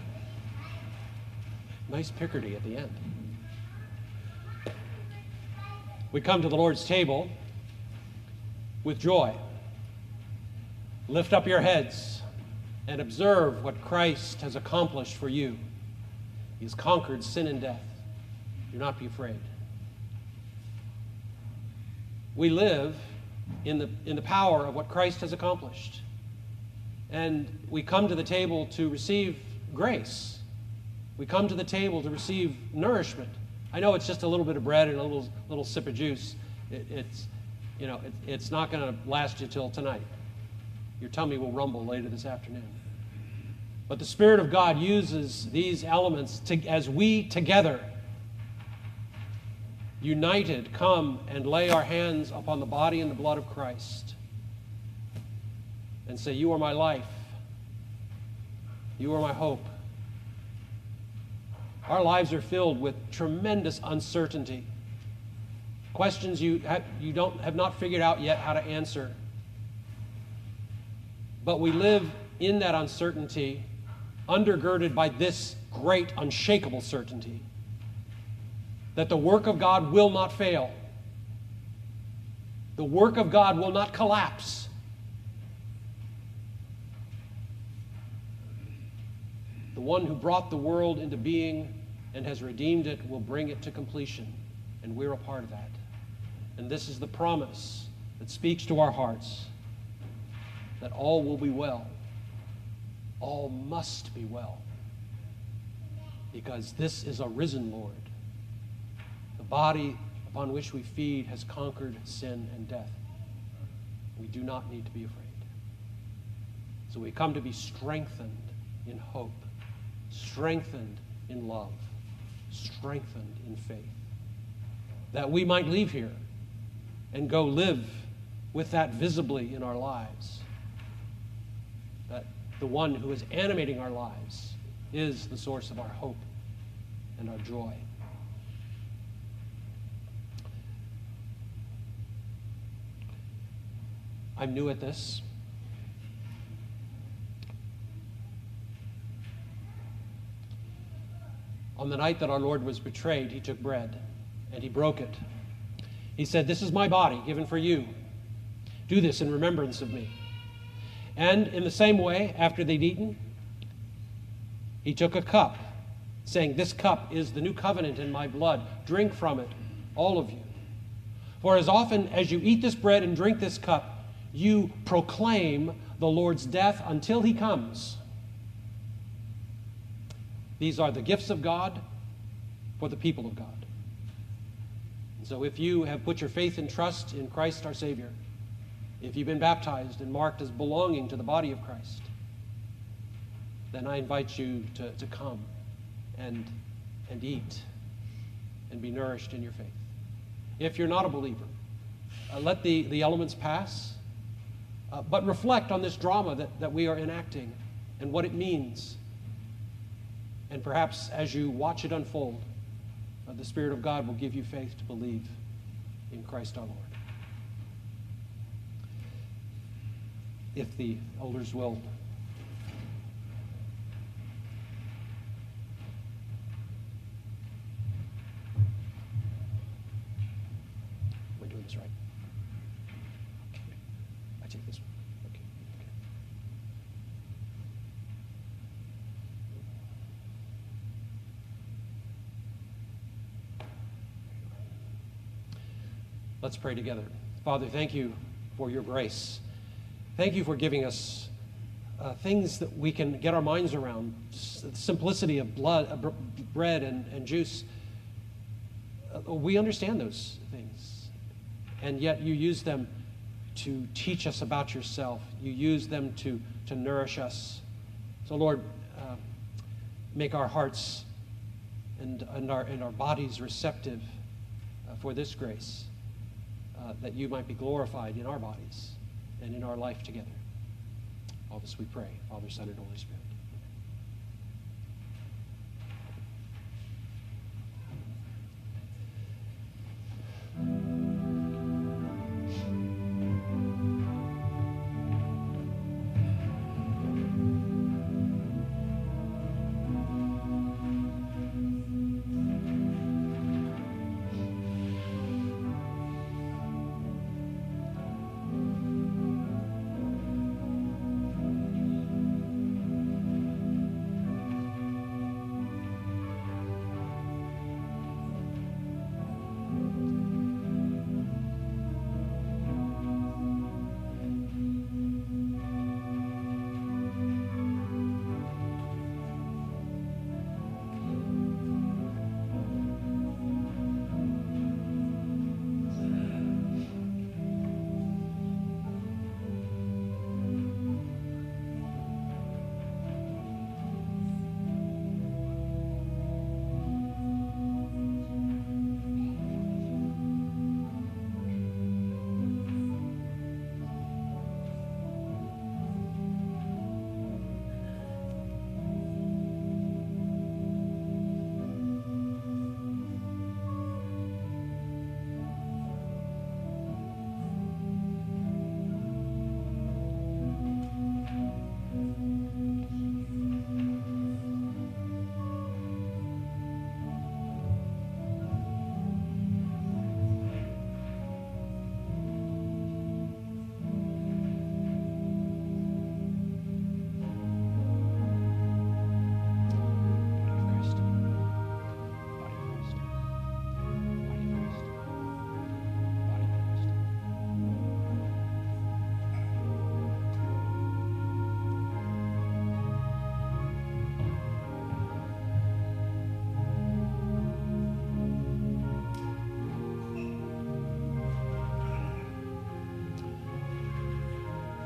Nice Picardy at the end. We come to the Lord's table with joy. Lift up your heads and observe what Christ has accomplished for you. He has conquered sin and death. Do not be afraid. We live in the, in the power of what Christ has accomplished. And we come to the table to receive grace. We come to the table to receive nourishment. I know it's just a little bit of bread and a little, little sip of juice. It, it's, you know, it, it's not going to last you till tonight. Your tummy will rumble later this afternoon. But the Spirit of God uses these elements to, as we together, united, come and lay our hands upon the body and the blood of Christ and say, you are my life. You are my hope. Our lives are filled with tremendous uncertainty. Questions you have, you don't, have not figured out yet how to answer. But we live in that uncertainty, undergirded by this great, unshakable certainty that the work of God will not fail. The work of God will not collapse. The one who brought the world into being and has redeemed it will bring it to completion, and we're a part of that. And this is the promise that speaks to our hearts, that all will be well. All must be well, because this is a risen Lord. The body upon which we feed has conquered sin and death. We do not need to be afraid. So we come to be strengthened in hope, strengthened in love, strengthened in faith, that we might leave here and go live with that visibly in our lives, that the one who is animating our lives is the source of our hope and our joy. I'm new at this. On the night that our Lord was betrayed, he took bread and he broke it. He said, "This is my body given for you. Do this in remembrance of me." And in the same way, after they'd eaten, he took a cup, saying, "This cup is the new covenant in my blood. Drink from it, all of you. For as often as you eat this bread and drink this cup, you proclaim the Lord's death until he comes." These are the gifts of God for the people of God. And so if you have put your faith and trust in Christ our Savior, if you've been baptized and marked as belonging to the body of Christ, then I invite you to, to come and, and eat and be nourished in your faith. If you're not a believer, uh, let the, the elements pass, uh, but reflect on this drama that, that we are enacting and what it means. And perhaps as you watch it unfold, uh, the Spirit of God will give you faith to believe in Christ our Lord. If the elders will am I doing this right? Okay. I take this one. Okay. Okay. Let's pray together. Father, thank you for your grace. Thank you for giving us uh, things that we can get our minds around. The simplicity of blood, uh, bread and, and juice. Uh, we understand those things. And yet you use them to teach us about yourself. You use them to, to nourish us. So Lord, uh, make our hearts and, and, our, and our bodies receptive uh, for this grace, uh, that you might be glorified in our bodies and in our life together. All this we pray, Father, Son, and Holy Spirit.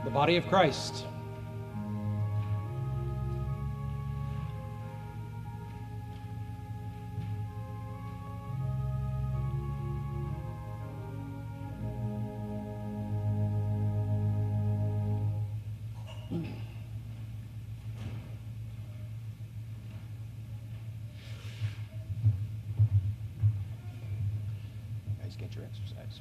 the body of Christ. Guys, get your exercise.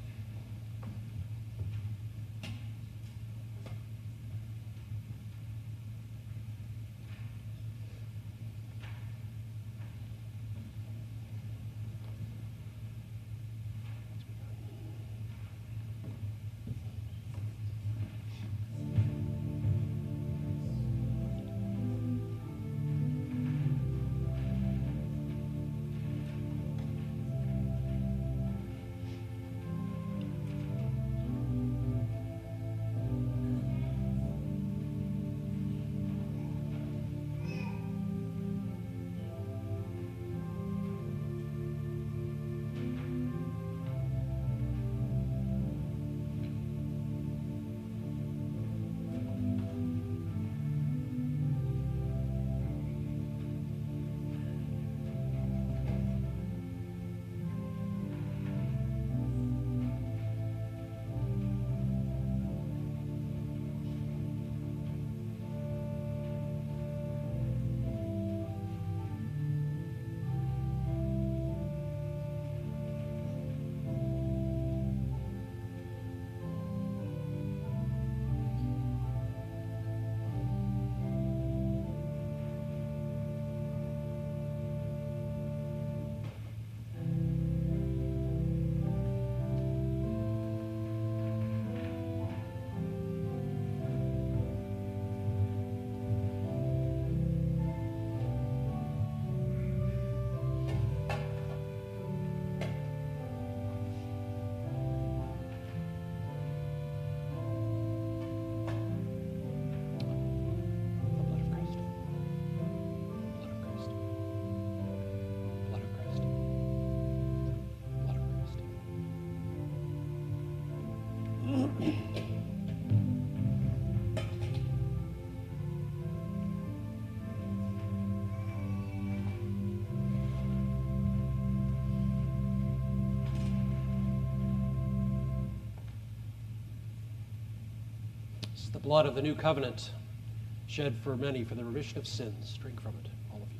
This is the blood of the new covenant, shed for many for the remission of sins. Drink from it, all of you.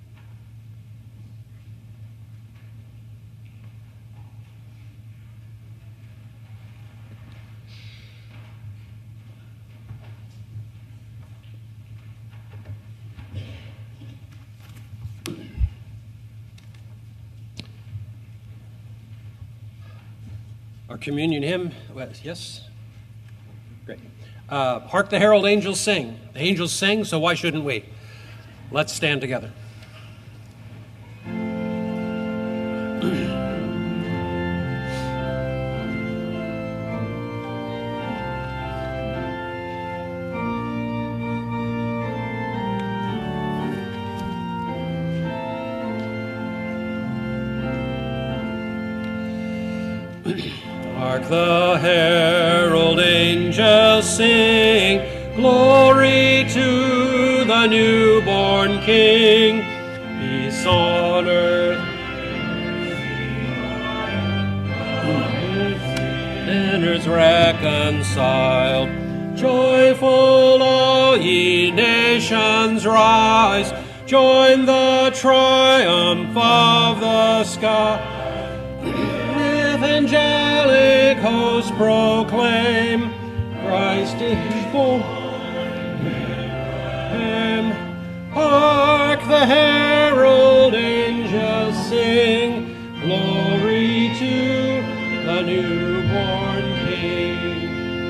Our communion hymn, yes? Great. Uh, Hark the herald angels sing. The angels sing, so why shouldn't we? Let's stand together. Hark the herald angels sing, glory to the newborn King. Peace on earth, sinners reconciled. Joyful all ye nations rise, join the triumph of the sky. Angelic hosts proclaim, Christ is born. And hark the herald angels sing, glory to the newborn King.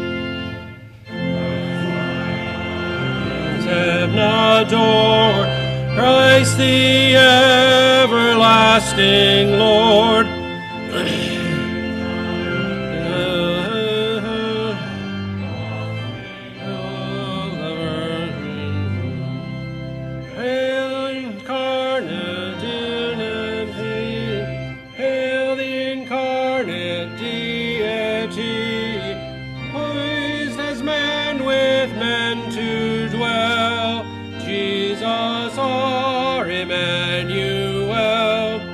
Heaven adore Christ the everlasting Lord. Deity, poised as man with with men to dwell. Jesus our Emmanuel.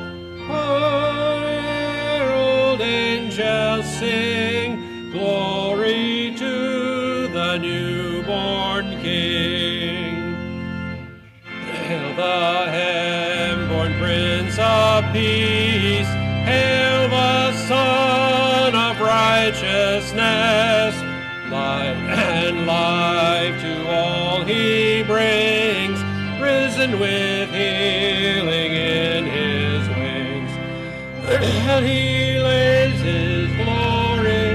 Herald angels sing, glory to the newborn King. Hail the heaven-born Prince of Peace, hail the Son of Righteousness. Light and life to all he brings, risen with healing in his wings. And he lays his glory.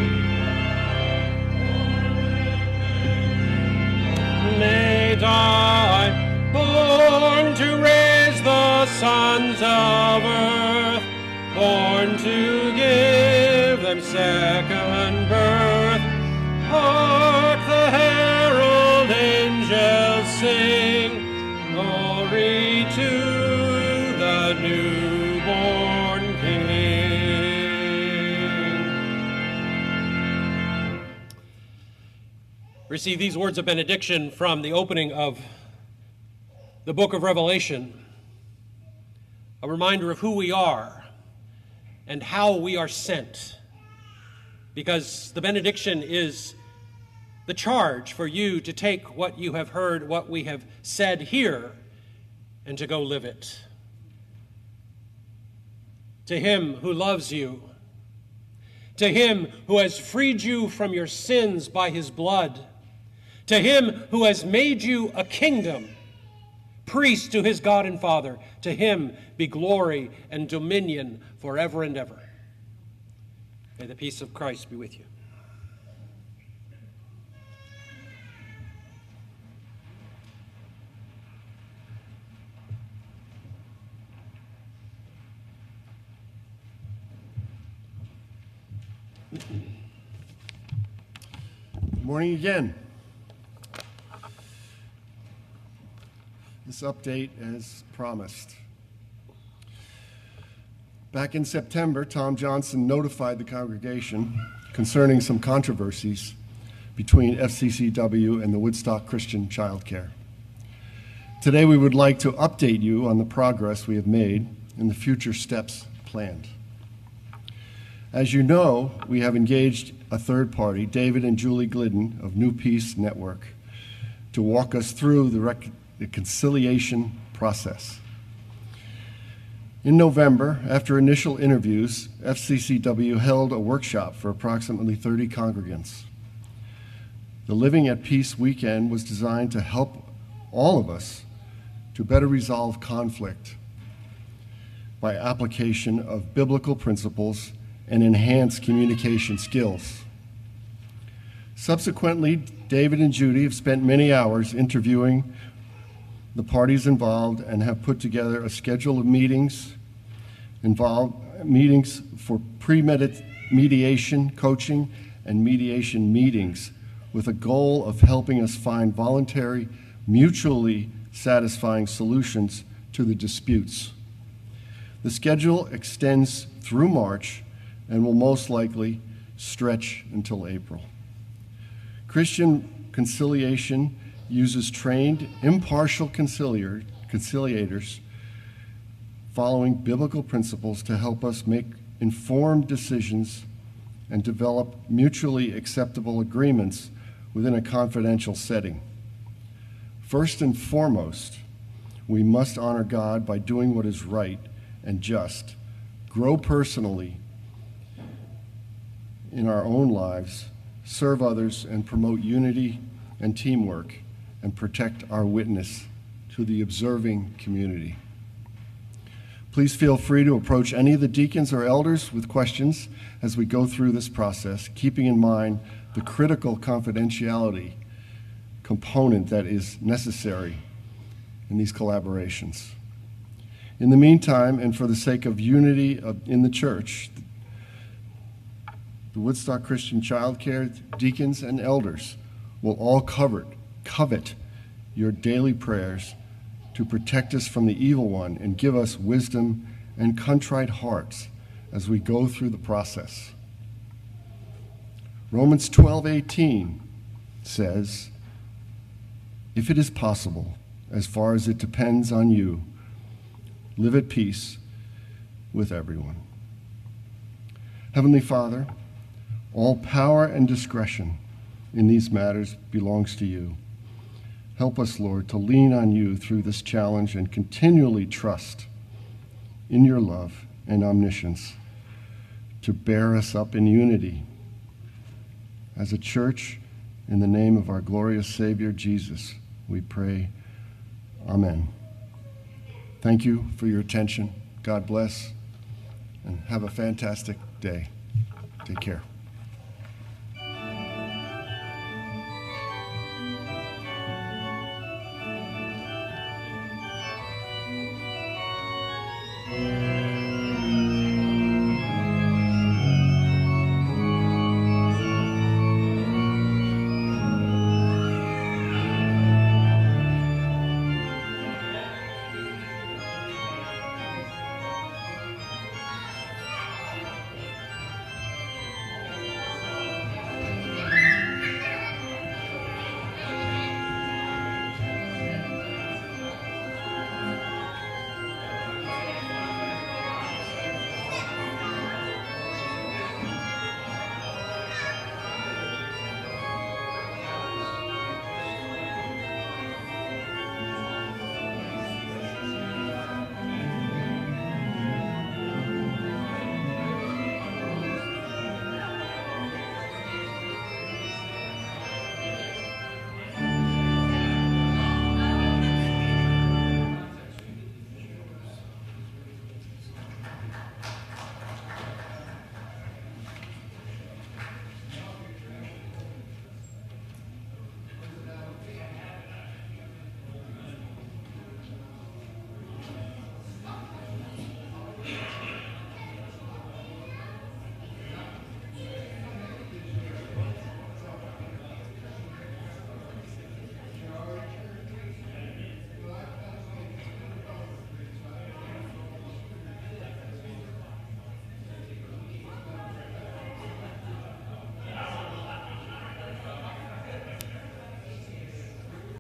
May die, born to raise the sons of earth, born to give them second birth. Hark the herald angels sing, glory to the newborn King. Receive these words of benediction from the opening of the book of Revelation, a reminder of who we are and how we are sent, because the benediction is the charge for you to take what you have heard, what we have said here, and to go live it. To him who loves you, to him who has freed you from your sins by his blood, to him who has made you a kingdom, priest to his God and Father, to him be glory and dominion forever and ever. May the peace of Christ be with you. Good morning again. This update as promised. Back in September, Tom Johnson notified the congregation concerning some controversies between F C C W and the Woodstock Christian Child Care. Today we would like to update you on the progress we have made and the future steps planned. As you know, we have engaged a third party, David and Julie Glidden of New Peace Network, to walk us through the, rec- the conciliation process. In November, after initial interviews, F C C W held a workshop for approximately thirty congregants. The Living at Peace weekend was designed to help all of us to better resolve conflict by application of biblical principles and enhance communication skills. Subsequently, David and Judy have spent many hours interviewing the parties involved and have put together a schedule of meetings involved meetings for pre-mediation coaching and mediation meetings with a goal of helping us find voluntary, mutually satisfying solutions to the disputes. The schedule extends through March and will most likely stretch until April. Christian conciliation uses trained, impartial conciliar, conciliators following biblical principles to help us make informed decisions and develop mutually acceptable agreements within a confidential setting. First and foremost, we must honor God by doing what is right and just, grow personally in our own lives, serve others, and promote unity and teamwork, and protect our witness to the observing community. Please feel free to approach any of the deacons or elders with questions as we go through this process, keeping in mind the critical confidentiality component that is necessary in these collaborations. In the meantime, and for the sake of unity of, in the church, the Woodstock Christian Child Care deacons and elders will all covet, covet your daily prayers to protect us from the evil one and give us wisdom and contrite hearts as we go through the process. Romans twelve eighteen says, if it is possible, as far as it depends on you, live at peace with everyone. Heavenly Father, all power and discretion in these matters belongs to you. Help us, Lord, to lean on you through this challenge and continually trust in your love and omniscience to bear us up in unity as a church. In the name of our glorious Savior, Jesus, we pray. Amen. Thank you for your attention. God bless, and have a fantastic day. Take care.